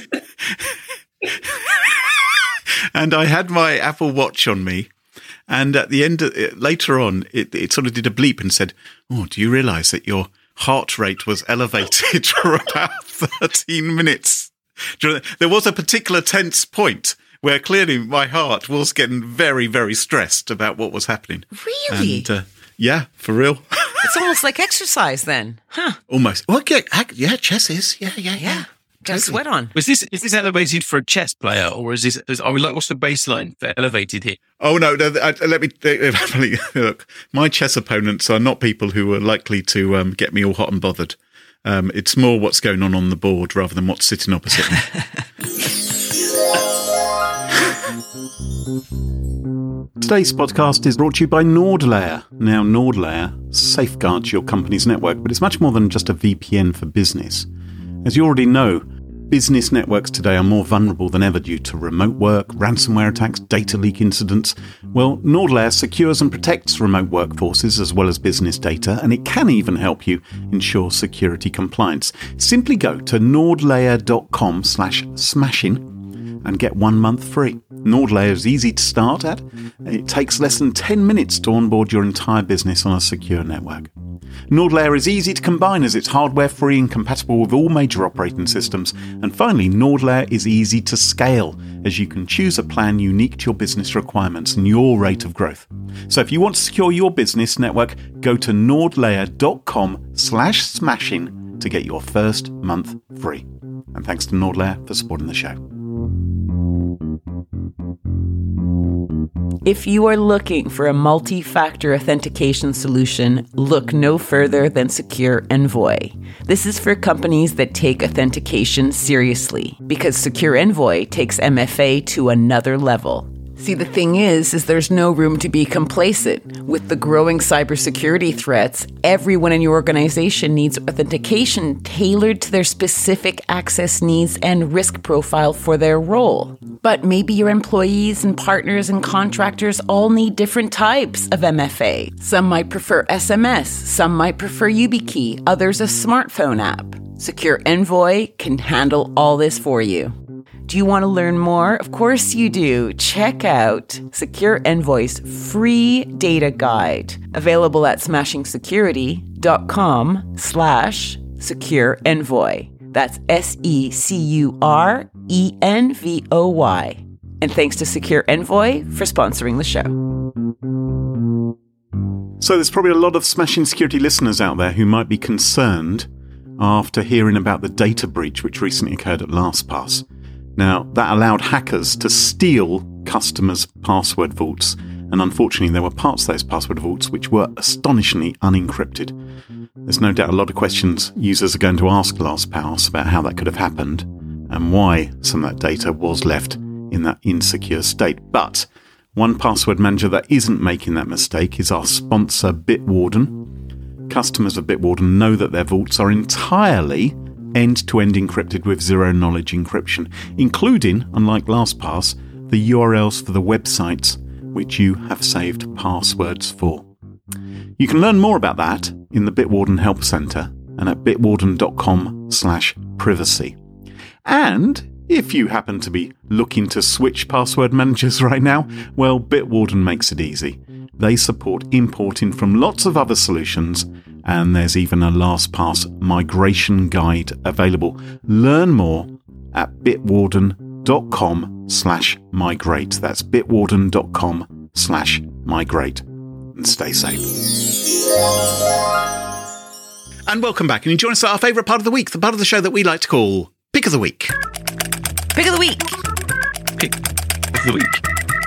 And I had my Apple Watch on me. And at the end, of it, later on, it, it sort of did a bleep and said, oh, do you realise that your heart rate was elevated for about thirteen minutes? There was a particular tense point where clearly my heart was getting very, very stressed about what was happening. Really? And, uh, yeah, for real. It's almost like exercise then. Huh. Almost. Well, yeah, yeah, chess is. Yeah, yeah, Yeah. yeah. Got sweat on. Was this is this elevated for a chess player, or is this? Is, are we like what's the baseline for elevated here? Oh no! no I, let me look. My chess opponents are not people who are likely to um, get me all hot and bothered. Um, it's more what's going on on the board rather than what's sitting opposite me. Today's podcast is brought to you by NordLayer. Now, NordLayer safeguards your company's network, but it's much more than just a V P N for business. As you already know, business networks today are more vulnerable than ever due to remote work, ransomware attacks, data leak incidents. Well, NordLayer secures and protects remote workforces as well as business data, and it can even help you ensure security compliance. Simply go to nordlayer.com slash smashing and get one month free. NordLayer is easy to start at. It takes less than ten minutes to onboard your entire business on a secure network. NordLayer is easy to combine as it's hardware-free and compatible with all major operating systems. And finally, NordLayer is easy to scale as you can choose a plan unique to your business requirements and your rate of growth. So if you want to secure your business network, go to nordlayer.com slash smashing to get your first month free. And thanks to NordLayer for supporting the show. If you are looking for a multi-factor authentication solution, look no further than Secure Envoy. This is for companies that take authentication seriously, because Secure Envoy takes M F A to another level. See, the thing is, is there's no room to be complacent. With the growing cybersecurity threats, everyone in your organization needs authentication tailored to their specific access needs and risk profile for their role. But maybe your employees and partners and contractors all need different types of M F A. Some might prefer S M S, some might prefer YubiKey, others a smartphone app. Secure Envoy can handle all this for you. Do you want to learn more? Of course you do. Check out Secure Envoy's free data guide, available at smashingsecurity.com slash secure envoy. That's S E C U R E N V O Y. And thanks to Secure Envoy for sponsoring the show. So there's probably a lot of Smashing Security listeners out there who might be concerned after hearing about the data breach which recently occurred at LastPass. Now, that allowed hackers to steal customers' password vaults, and unfortunately there were parts of those password vaults which were astonishingly unencrypted. There's no doubt a lot of questions users are going to ask LastPass about how that could have happened and why some of that data was left in that insecure state. But one password manager that isn't making that mistake is our sponsor Bitwarden. Customers of Bitwarden know that their vaults are entirely end-to-end encrypted with zero-knowledge encryption, including, unlike LastPass, the U R Ls for the websites which you have saved passwords for. You can learn more about that in the Bitwarden Help Centre and at bitwarden.com slash privacy. And if you happen to be looking to switch password managers right now, well, Bitwarden makes it easy. They support importing from lots of other solutions, and there's even a LastPass migration guide available. Learn more at bitwarden.com slash migrate. That's bitwarden.com slash migrate. And stay safe. And welcome back. And you join us at our favourite part of the week, the part of the show that we like to call Pick of the Week. Pick of the week. Pick of the week.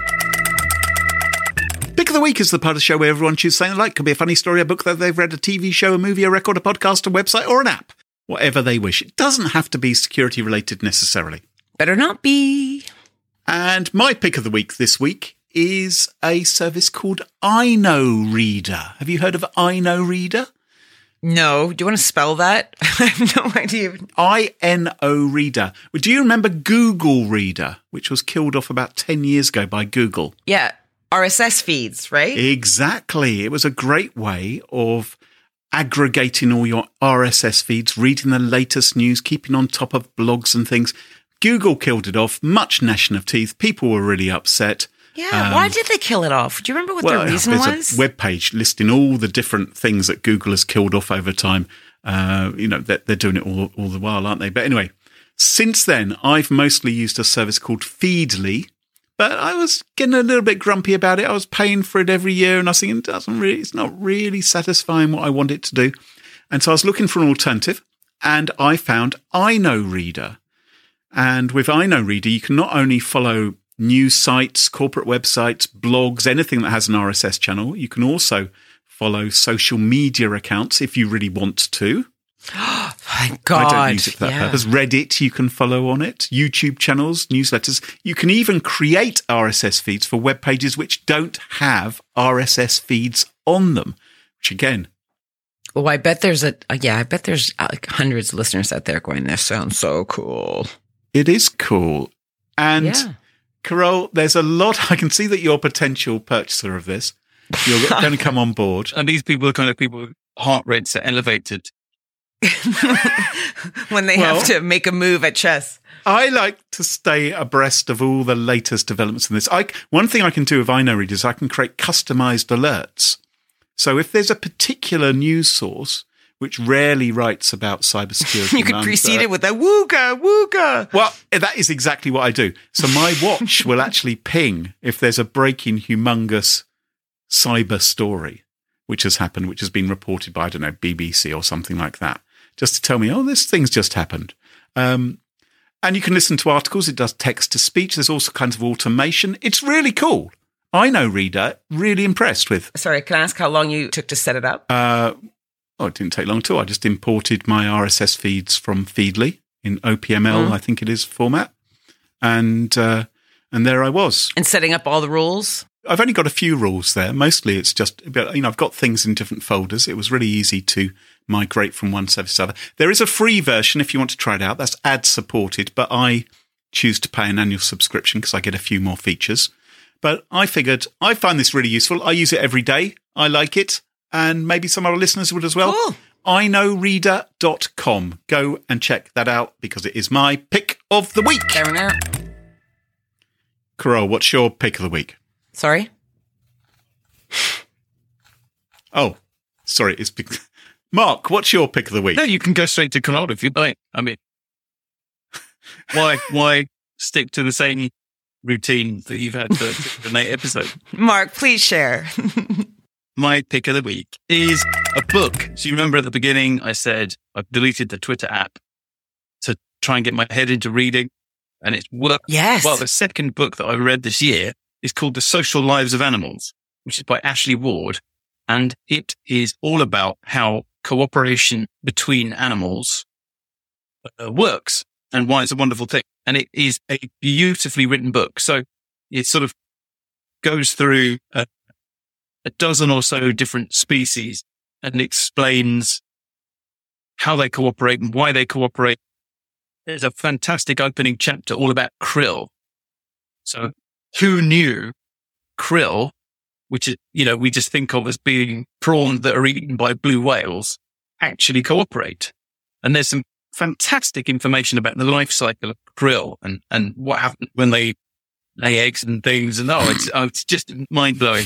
Pick of the Week is the part of the show where everyone chooses something they like. Could be a funny story, a book that they've read, a T V show, a movie, a record, a podcast, a website, or an app. Whatever they wish. It doesn't have to be security related necessarily. Better not be. And my pick of the week this week is a service called iKnowReader. Have you heard of iKnowReader? No. Do you want to spell that? I have no idea. I N O Reader. Well, do you remember Google Reader, which was killed off about ten years ago by Google? Yeah. R S S feeds, right? Exactly. It was a great way of aggregating all your R S S feeds, reading the latest news, keeping on top of blogs and things. Google killed it off, much gnashing of teeth. People were really upset. Yeah, Um, why did they kill it off? Do you remember what well, the reason there's was? a web page listing all the different things that Google has killed off over time. Uh, you know, they're, they're doing it all, all the while, aren't they? But anyway, since then, I've mostly used a service called Feedly. But I was getting a little bit grumpy about it. I was paying for it every year, and I was thinking, it doesn't really, it's not really satisfying what I want it to do. And so I was looking for an alternative, and I found iKnowReader. And with iKnowReader, you can not only follow news sites, corporate websites, blogs, anything that has an R S S channel. You can also follow social media accounts if you really want to. Thank God. I don't use it for that yeah. purpose. Reddit, you can follow on it. YouTube channels, newsletters. You can even create R S S feeds for web pages which don't have R S S feeds on them, which again... Oh, I bet there's a, uh, yeah, I bet there's uh, like hundreds of listeners out there going, this sounds so cool. It is cool. And Yeah. Carol, there's a lot... I can see that you're a potential purchaser of this. You're going to come on board. And these people are kind of people with heart rates are elevated. When they Well- have to make a move at chess. I like to stay abreast of all the latest developments in this. I, one thing I can do with iKnowReader is I can create customized alerts. So if there's a particular news source which rarely writes about cybersecurity, You could and, precede uh, it with a wooga, wooga. Well, that is exactly what I do. So my watch will actually ping if there's a breaking, humongous cyber story which has happened, which has been reported by, I don't know, B B C or something like that, just to tell me, oh, this thing's just happened. Um, and you can listen to articles. It does text to speech. There's also kinds of automation. It's really cool. iKnowReader, really impressed with. Sorry, can I ask how long you took to set it up? Uh, oh, it didn't take long at all. I just imported my R S S feeds from Feedly in O P M L, Mm. I think it is, format. And uh, And there I was. And setting up all the rules? I've only got a few rules there. Mostly it's just, you know, I've got things in different folders. It was really easy to migrate from one service to the other. There is a free version if you want to try it out. That's ad supported, but I choose to pay an annual subscription because I get a few more features. But I figured I find this really useful. I use it every day. I like it. And maybe some of our listeners would as well. Cool. I know reader dot com. Go and check that out because it is my pick of the week. There we go. Carole, what's your pick of the week? Sorry? Oh, sorry. It's big. Mark, what's your pick of the week? No, you can go straight to Carole if you like. I mean, why why stick to the same routine that you've had for the eight episode? Mark, please share. My pick of the week is a book. So you remember at the beginning, I said I've deleted the Twitter app to try and get my head into reading. And it's worked. Yes. Well, the second book that I read this year is called The Social Lives of Animals, which is by Ashley Ward. And it is all about how cooperation between animals uh, works and why it's a wonderful thing. And it is a beautifully written book. So it sort of goes through a, a dozen or so different species and explains how they cooperate and why they cooperate. There's a fantastic opening chapter all about krill. So who knew krill, which is, you know, we just think of as being prawns that are eaten by blue whales, actually cooperate. And there's some fantastic information about the life cycle of krill and, and what happens when they lay eggs and things. And oh, it's, oh, it's just mind blowing.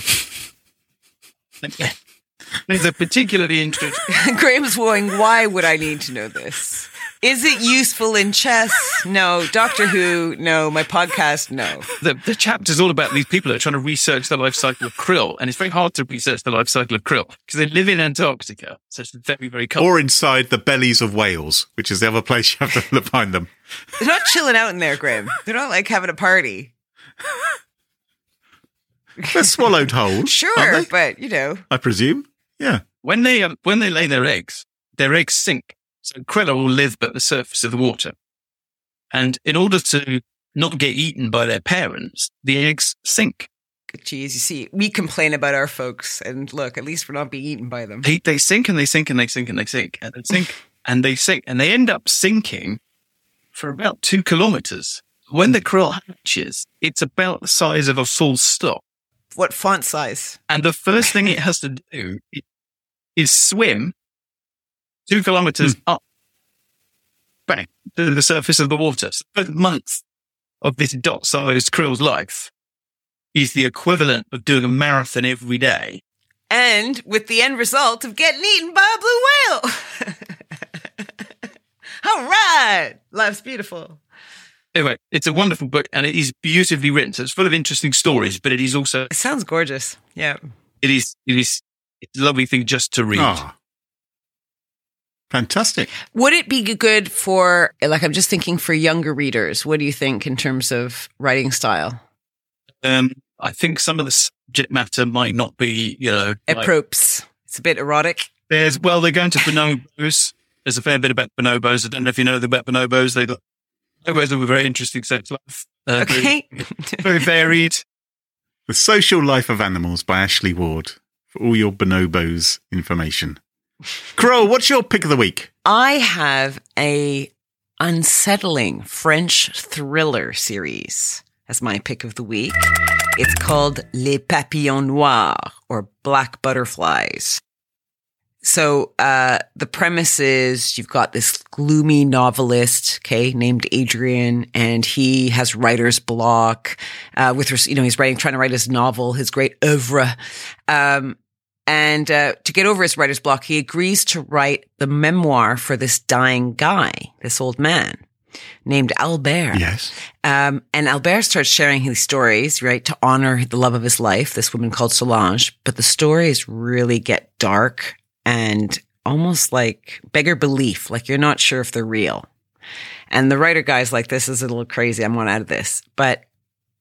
There's a particularly interesting. Graham's going, why would I need to know this? Is it useful in chess? No. Doctor Who? No. My podcast? No. The, the chapter's all about these people that are trying to research the life cycle of krill. And it's very hard to research the life cycle of krill because they live in Antarctica. So it's very, very cold. Or inside the bellies of whales, which is the other place you have to find them. They're not chilling out in there, Graham. They're not like having a party. They're swallowed whole. Sure, but, you know. I presume. Yeah. When they, um, when they lay their eggs, their eggs sink. So krill will live at the surface of the water. And in order to not get eaten by their parents, the eggs sink. Jeez, you see, we complain about our folks, and look, at least we're not being eaten by them. They, they sink and they sink and they sink and they sink and they sink and they sink and they end up sinking for about two kilometers. When the krill hatches, it's about the size of a full stop. What font size? And the first thing it has to do is swim two kilometers mm. up, back to the surface of the water. So the month of this dot-sized krill's life is the equivalent of doing a marathon every day. And with the end result of getting eaten by a blue whale. All right. Life's beautiful. Anyway, it's a wonderful book and it is beautifully written. So it's full of interesting stories, but it is also... It sounds gorgeous. Yeah. It is, it is it's a lovely thing just to read. Oh. Fantastic. Would it be good for, like, I'm just thinking for younger readers, what do you think in terms of writing style? Um, I think some of the subject matter might not be, you know. Apropes. Like, it's a bit erotic. There's, well, they're going to bonobos. There's a fair bit about bonobos. I don't know if you know about bonobos. They got, bonobos have a very interesting sex life. Uh, okay. Very, very varied. The Social Life of Animals by Ashley Ward for all your bonobos information. Carole, what's your pick of the week? I have a unsettling French thriller series as my pick of the week. It's called Les Papillons Noirs, or Black Butterflies. So uh, the premise is you've got this gloomy novelist, okay, named Adrian, and he has writer's block. Uh, with you know, he's writing, trying to write his novel, his great oeuvre. Um, And uh, to get over his writer's block, he agrees to write the memoir for this dying guy, this old man named Albert. Yes. Um, and Albert starts sharing his stories, right, to honor the love of his life, this woman called Solange. But the stories really get dark and almost like beggar belief, like you're not sure if they're real. And the writer guy's like, this is a little crazy. I'm going out of this. But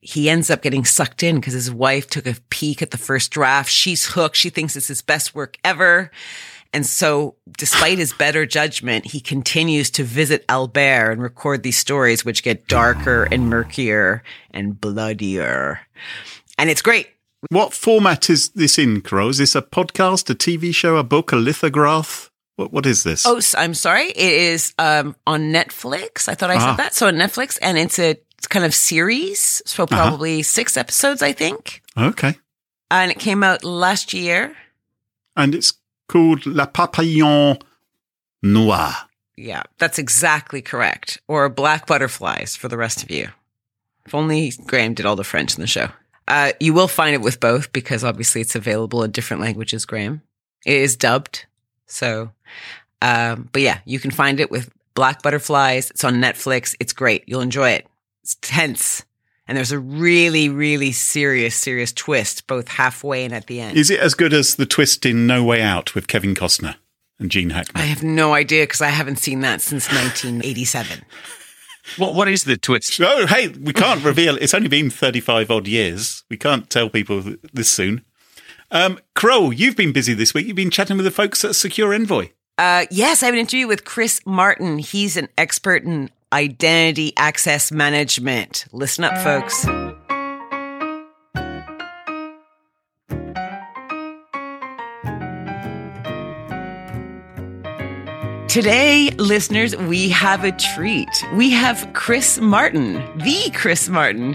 he ends up getting sucked in because his wife took a peek at the first draft. She's hooked. She thinks it's his best work ever. And so despite his better judgment, he continues to visit Albert and record these stories, which get darker and murkier and bloodier. And it's great. What format is this in, Carol? Is this a podcast, a T V show, a book, a lithograph? What What is this? Oh, I'm sorry. It is um, on Netflix. I thought I Ah. said that. So on Netflix, and it's a kind of series. So probably Uh-huh. six episodes, I think. Okay. And it came out last year. And it's called La Papillon Noir. Yeah, that's exactly correct. Or Black Butterflies for the rest of you. If only Graham did all the French in the show. Uh, you will find it with both because obviously it's available in different languages, Graham. It is dubbed. So, um, but yeah, you can find it with Black Butterflies. It's on Netflix. It's great. You'll enjoy it. It's tense. And there's a really, really serious, serious twist, both halfway and at the end. Is it as good as the twist in No Way Out with Kevin Costner and Gene Hackman? I have no idea because I haven't seen that since nineteen eighty-seven. What What is the twist? Oh, hey, we can't reveal. It's only been thirty-five odd years. We can't tell people th- this soon. Um, Kroll, you've been busy this week. You've been chatting with the folks at Secure Envoy. Uh, yes, I have an interview with Chris Martin. He's an expert in identity access management. Listen up, folks. Today, listeners, we have a treat. We have Chris Martin, the Chris Martin.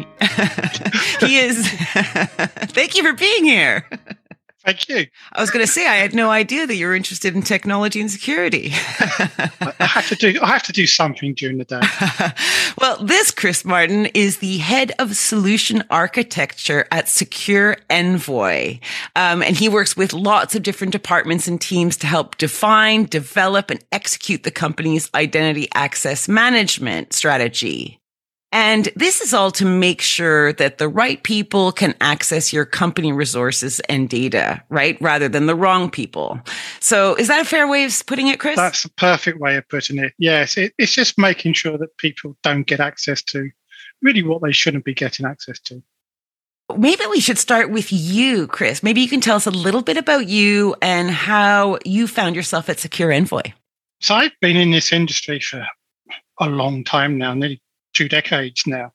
He is. Thank you for being here. Thank you. I was going to say I had no idea that you were interested in technology and security. I have to do. I have to do something during the day. Well, this Chris Martin is the head of solution architecture at Secure Envoy, um, and he works with lots of different departments and teams to help define, develop, and execute the company's identity access management strategy. And this is all to make sure that the right people can access your company resources and data, right? Rather than the wrong people. So is that a fair way of putting it, Chris? That's the perfect way of putting it. Yes, it, it's just making sure that people don't get access to really what they shouldn't be getting access to. Maybe we should start with you, Chris. Maybe you can tell us a little bit about you and how you found yourself at Secure Envoy. So I've been in this industry for a long time now, nearly two decades now.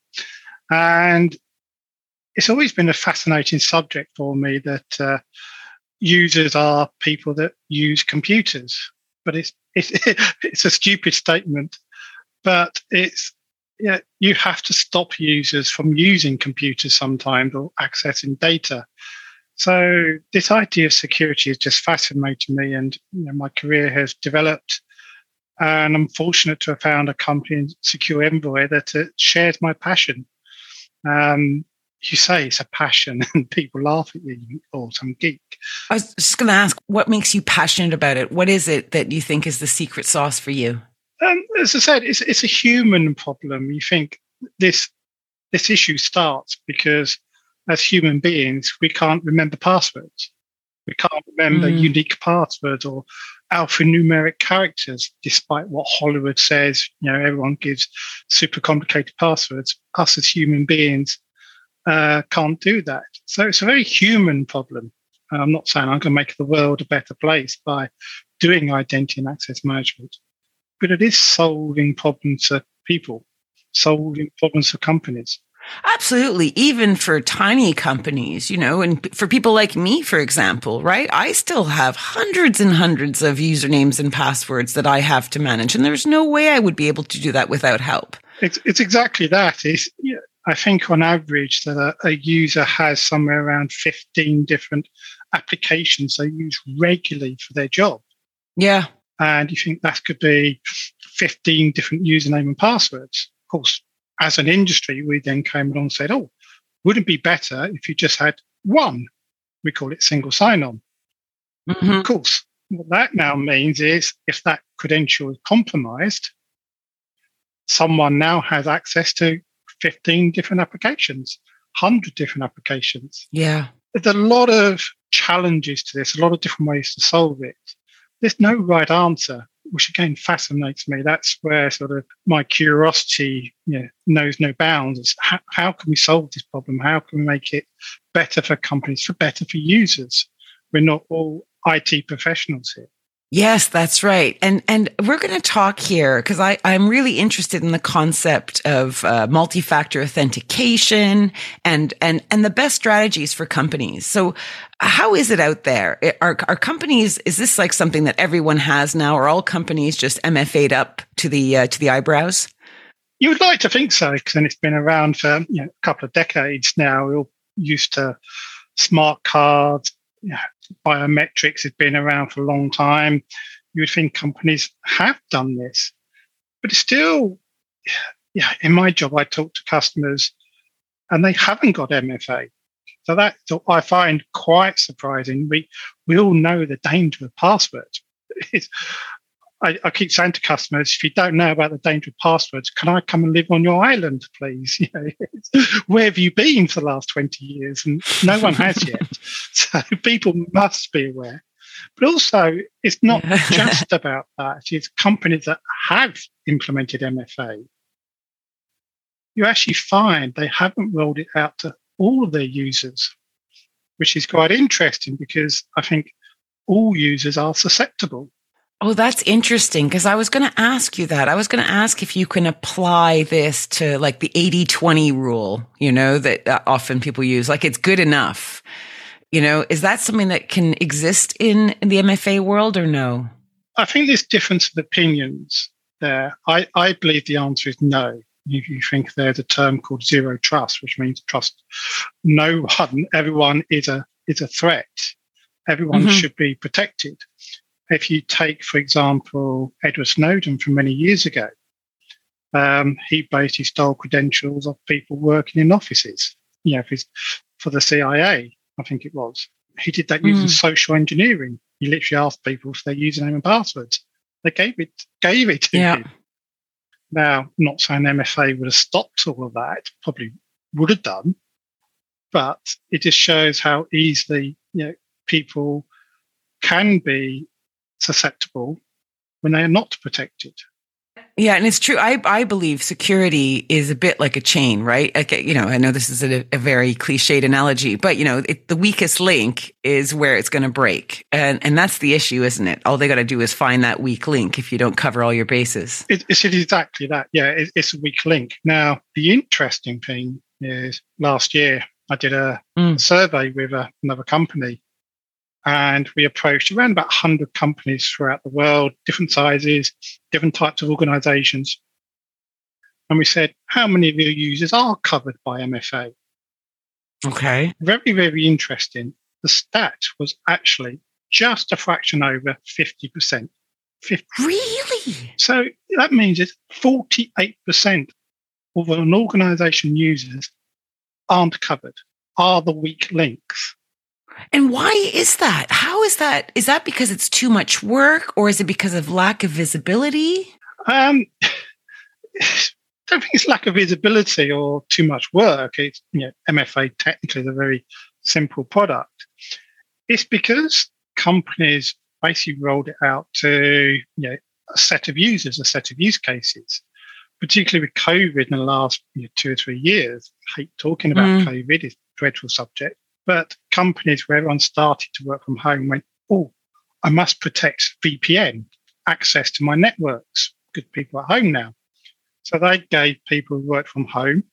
And it's always been a fascinating subject for me that uh, users are people that use computers. But it's it's, it's a stupid statement, but it's yeah, you have to stop users from using computers sometimes or accessing data. So this idea of security is just fascinating me, and you know, my career has developed. And I'm fortunate to have found a company, Secure Envoy, that uh, shares my passion. Um, you say it's a passion and people laugh at you, or some geek. I was just going to ask, what makes you passionate about it? What is it that you think is the secret sauce for you? Um, as I said, it's, it's a human problem. You think this, this issue starts because as human beings, we can't remember passwords. We can't remember mm. unique passwords or alphanumeric characters, despite what Hollywood says. You know, everyone gives super complicated passwords. Us as human beings uh, can't do that. So it's a very human problem. And I'm not saying I'm going to make the world a better place by doing identity and access management, but it is solving problems for people, solving problems for companies. Absolutely. Even for tiny companies, you know, and for people like me, for example, right? I still have hundreds and hundreds of usernames and passwords that I have to manage. And there's no way I would be able to do that without help. It's, it's exactly that. It's, yeah, I think on average that a, a user has somewhere around fifteen different applications they use regularly for their job. Yeah. And you think that could be fifteen different username and passwords. Of course, as an industry, we then came along and said, oh, wouldn't it be better if you just had one? We call it single sign-on. Mm-hmm. Of course, what that now means is if that credential is compromised, someone now has access to fifteen different applications, one hundred different applications. Yeah. There's a lot of challenges to this, a lot of different ways to solve it. There's no right answer. which again fascinates me. That's where sort of my curiosity, you know, knows no bounds. It's how, how can we solve this problem? How can we make it better for companies, for better for users? We're not all I T professionals here. Yes, that's right. And and we're going to talk here because I I'm really interested in the concept of uh, multi-factor authentication and and and the best strategies for companies. So how is it out there? Are are companies, is this like something that everyone has now? Are all companies just M F A'd up to the uh, to the eyebrows? You would like to think so, because then it's been around for, you know, a couple of decades now. We're all used to smart cards. Yeah, biometrics has been around for a long time. You would think companies have done this, but it's still, yeah, in my job, I talk to customers and they haven't got M F A. So that so I find quite surprising. We we all know the danger of passwords. I, I keep saying to customers, if you don't know about the danger of passwords, can I come and live on your island, please? You know, where have you been for the last twenty years? And no one has yet. So people must be aware. But also, it's not just about that. It's companies that have implemented M F A. You actually find they haven't rolled it out to all of their users, which is quite interesting because I think all users are susceptible. Oh, that's interesting, because I was going to ask you that. I was going to ask if you can apply this to like the eighty twenty rule, you know, that uh, often people use, like it's good enough. You know, is that something that can exist in, in the M F A world or no? I think there's difference of opinions there. I, I believe the answer is no. If you think there's a term called zero trust, which means trust no one, everyone is a is a threat. Everyone mm-hmm. should be protected. If you take, for example, Edward Snowden from many years ago, um, he basically stole credentials of people working in offices, you know, for the C I A, I think it was. He did that using mm. social engineering. He literally asked people for their username and passwords. They gave it, gave it to yeah. him. Now, I'm not saying M F A would have stopped all of that, probably would have done, but it just shows how easily, you know, people can be susceptible when they are not protected. Yeah, and it's true. I I believe security is a bit like a chain, right? Like, you know, I know this is a, a very cliched analogy, but you know, it, the weakest link is where it's going to break, and and that's the issue, isn't it? All they got to do is find that weak link if you don't cover all your bases. It, it's exactly that. Yeah, it, it's a weak link. Now, the interesting thing is, last year I did a mm. survey with a, another company. And we approached around about one hundred companies throughout the world, different sizes, different types of organizations. And we said, how many of your users are covered by M F A? Okay. Very, very interesting. The stat was actually just a fraction over fifty percent. fifty Really? So that means it's forty-eight percent of an organization users aren't covered, are the weak links. And why is that? How is that? Is that because it's too much work, or is it because of lack of visibility? Um, I don't think it's lack of visibility or too much work. It's, you know, M F A technically is a very simple product. It's because companies basically rolled it out to, you know, a set of users, a set of use cases. Particularly with COVID in the last, you know, two or three years. I hate talking about mm. COVID; it's a dreadful subject. But companies where everyone started to work from home went, oh, I must protect V P N, access to my networks. Good people at home now. So they gave people who work from home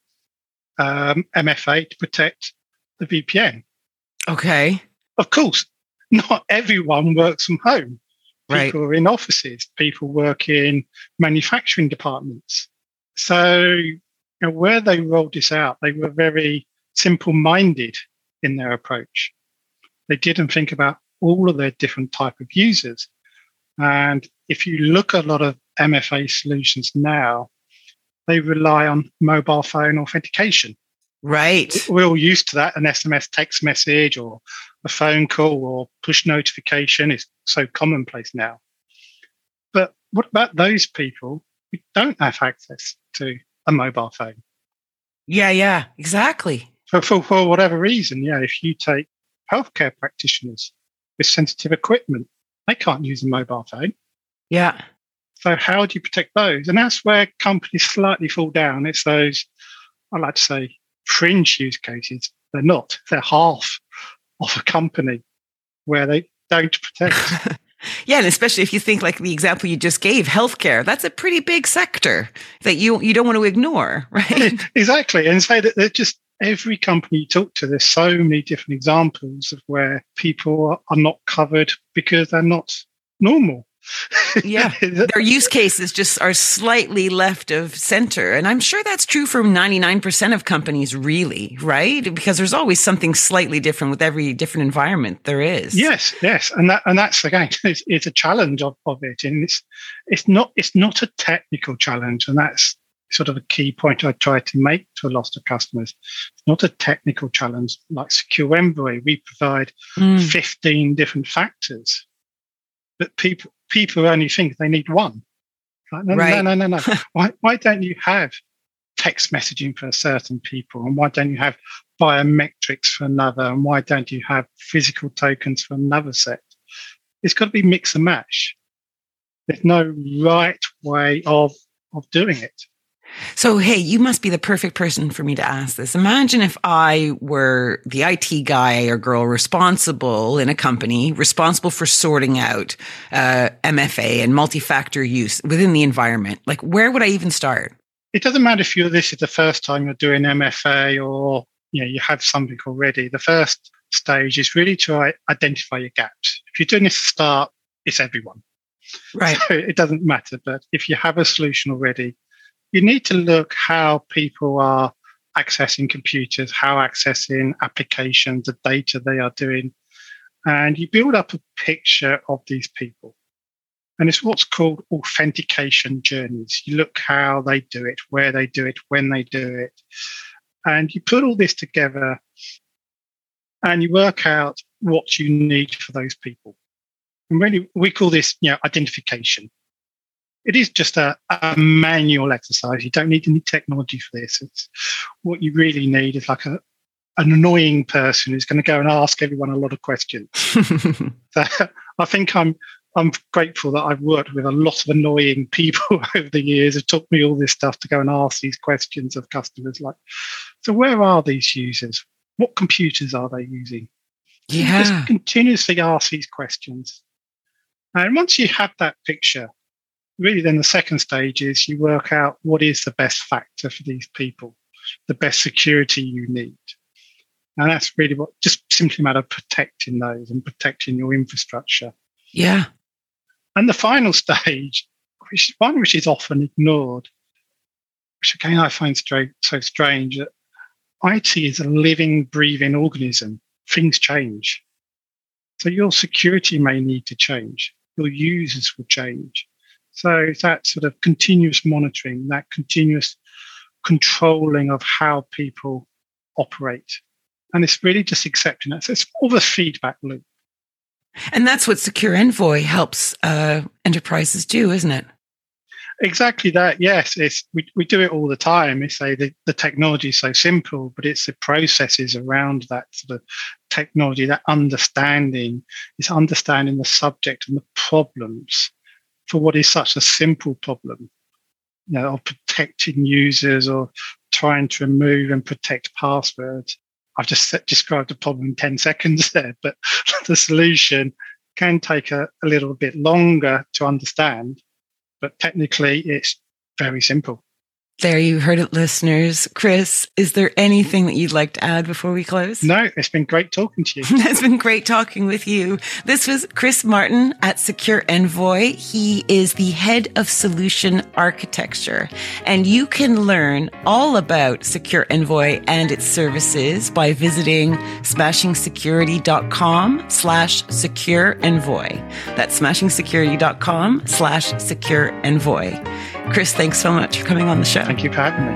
um, M F A to protect the V P N. Okay. Of course, not everyone works from home. People right. are in offices. People work in manufacturing departments. So, you know, where they rolled this out, they were very simple-minded in their approach. They didn't think about all of their different type of users. And if you look at a lot of M F A solutions now, they rely on mobile phone authentication. Right. We're all used to that, an S M S text message or a phone call or push notification is so commonplace now. But what about those people who don't have access to a mobile phone? Yeah, yeah, exactly. For, for, for whatever reason, yeah, if you take healthcare practitioners with sensitive equipment, they can't use a mobile phone. Yeah. So how do you protect those? And that's where companies slightly fall down. It's those, I like to say, fringe use cases. They're not. They're half of a company where they don't protect. Yeah, and especially if you think like the example you just gave, healthcare, that's a pretty big sector that you you don't want to ignore, right? Exactly. And say that they're just every company you talk to, there's so many different examples of where people are not covered because they're not normal. Yeah, their use cases just are slightly left of center. And I'm sure that's true for ninety-nine percent of companies, really, right? Because there's always something slightly different with every different environment there is. Yes, yes. And that and that's again it's, it's a challenge of, of it. And it's it's not it's not a technical challenge. And that's sort of a key point I try to make to a lot of customers. It's not a technical challenge like Secure Envoy. We provide mm. fifteen different factors that people people only think they need one. Like, no, right. no, no, no, no. why, why don't you have text messaging for certain people? And why don't you have biometrics for another? And why don't you have physical tokens for another set? It's got to be mix and match. There's no right way of, of doing it. So, hey, you must be the perfect person for me to ask this. Imagine if I were the I T guy or girl responsible in a company, responsible for sorting out uh, M F A and multi-factor use within the environment. Like, where would I even start? It doesn't matter if you're this is the first time you're doing M F A or you know you have something already. The first stage is really to identify your gaps. If you're doing this to start, it's everyone. Right. So it doesn't matter. But if you have a solution already, you need to look how people are accessing computers, how accessing applications, the data they are doing. And you build up a picture of these people. And it's what's called authentication journeys. You look how they do it, where they do it, when they do it. And you put all this together and you work out what you need for those people. And really, we call this, you know, identification. It is just a, a manual exercise. You don't need any technology for this. It's what you really need is like a, an annoying person who's going to go and ask everyone a lot of questions. So I think I'm I'm grateful that I've worked with a lot of annoying people over the years. It taught me all this stuff to go and ask these questions of customers like, so where are these users? What computers are they using? Yeah. You just continuously ask these questions. And once you have that picture, really, then the second stage is you work out what is the best factor for these people, the best security you need. And that's really what just simply a matter of protecting those and protecting your infrastructure. Yeah. And the final stage, which is one which is often ignored, which again I find straight, so strange, that I T is a living, breathing organism. Things change. So your security may need to change. Your users will change. So it's that sort of continuous monitoring, that continuous controlling of how people operate. And it's really just accepting that. So it's all the feedback loop. And that's what Secure Envoy helps uh, enterprises do, isn't it? Exactly that. Yes, it's we, we do it all the time. We say the, the technology is so simple, but it's the processes around that sort of technology, that understanding, it's understanding the subject and the problems for what is such a simple problem, you know, of protecting users or trying to remove and protect passwords. I've just described the problem in ten seconds there, but the solution can take a, a little bit longer to understand, but technically it's very simple. There you heard it, listeners. Chris, is there anything that you'd like to add before we close? No, it's been great talking to you. It's been great talking with you. This was Chris Martin at Secure Envoy. He is the head of solution architecture, and you can learn all about Secure Envoy and its services by visiting smashingsecurity.com slash secure envoy. That's smashingsecurity.com slash secure envoy. Chris, thanks so much for coming on the show. Thank you for having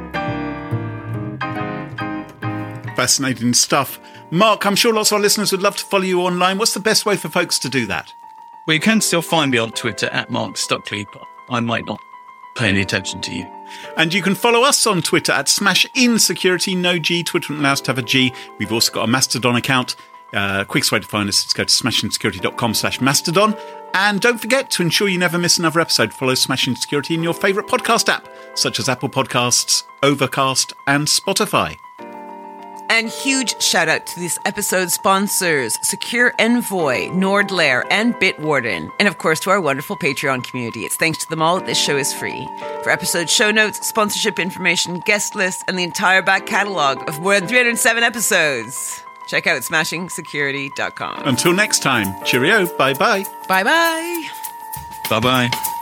me. Fascinating stuff. Mark, I'm sure lots of our listeners would love to follow you online. What's the best way for folks to do that? Well, you can still find me on Twitter at Mark Stockley, but I might not pay any attention to you. And you can follow us on Twitter at Smash In Security. No G. Twitter wouldn't allow us to have a G. We've also got a Mastodon account. Uh, quickest way to find us is go to smashingsecurity.com slash mastodon. And don't forget to ensure you never miss another episode. Follow Smashing Security in your favourite podcast app, such as Apple Podcasts, Overcast, and Spotify. And huge shout out to this episode's sponsors, Secure Envoy, Nordlair, and Bitwarden. And of course to our wonderful Patreon community. It's thanks to them all that this show is free. For episode show notes, sponsorship information, guest lists, and the entire back catalogue of more than three hundred seven episodes, check out smashing security dot com. Until next time, cheerio, bye-bye. Bye-bye. Bye-bye.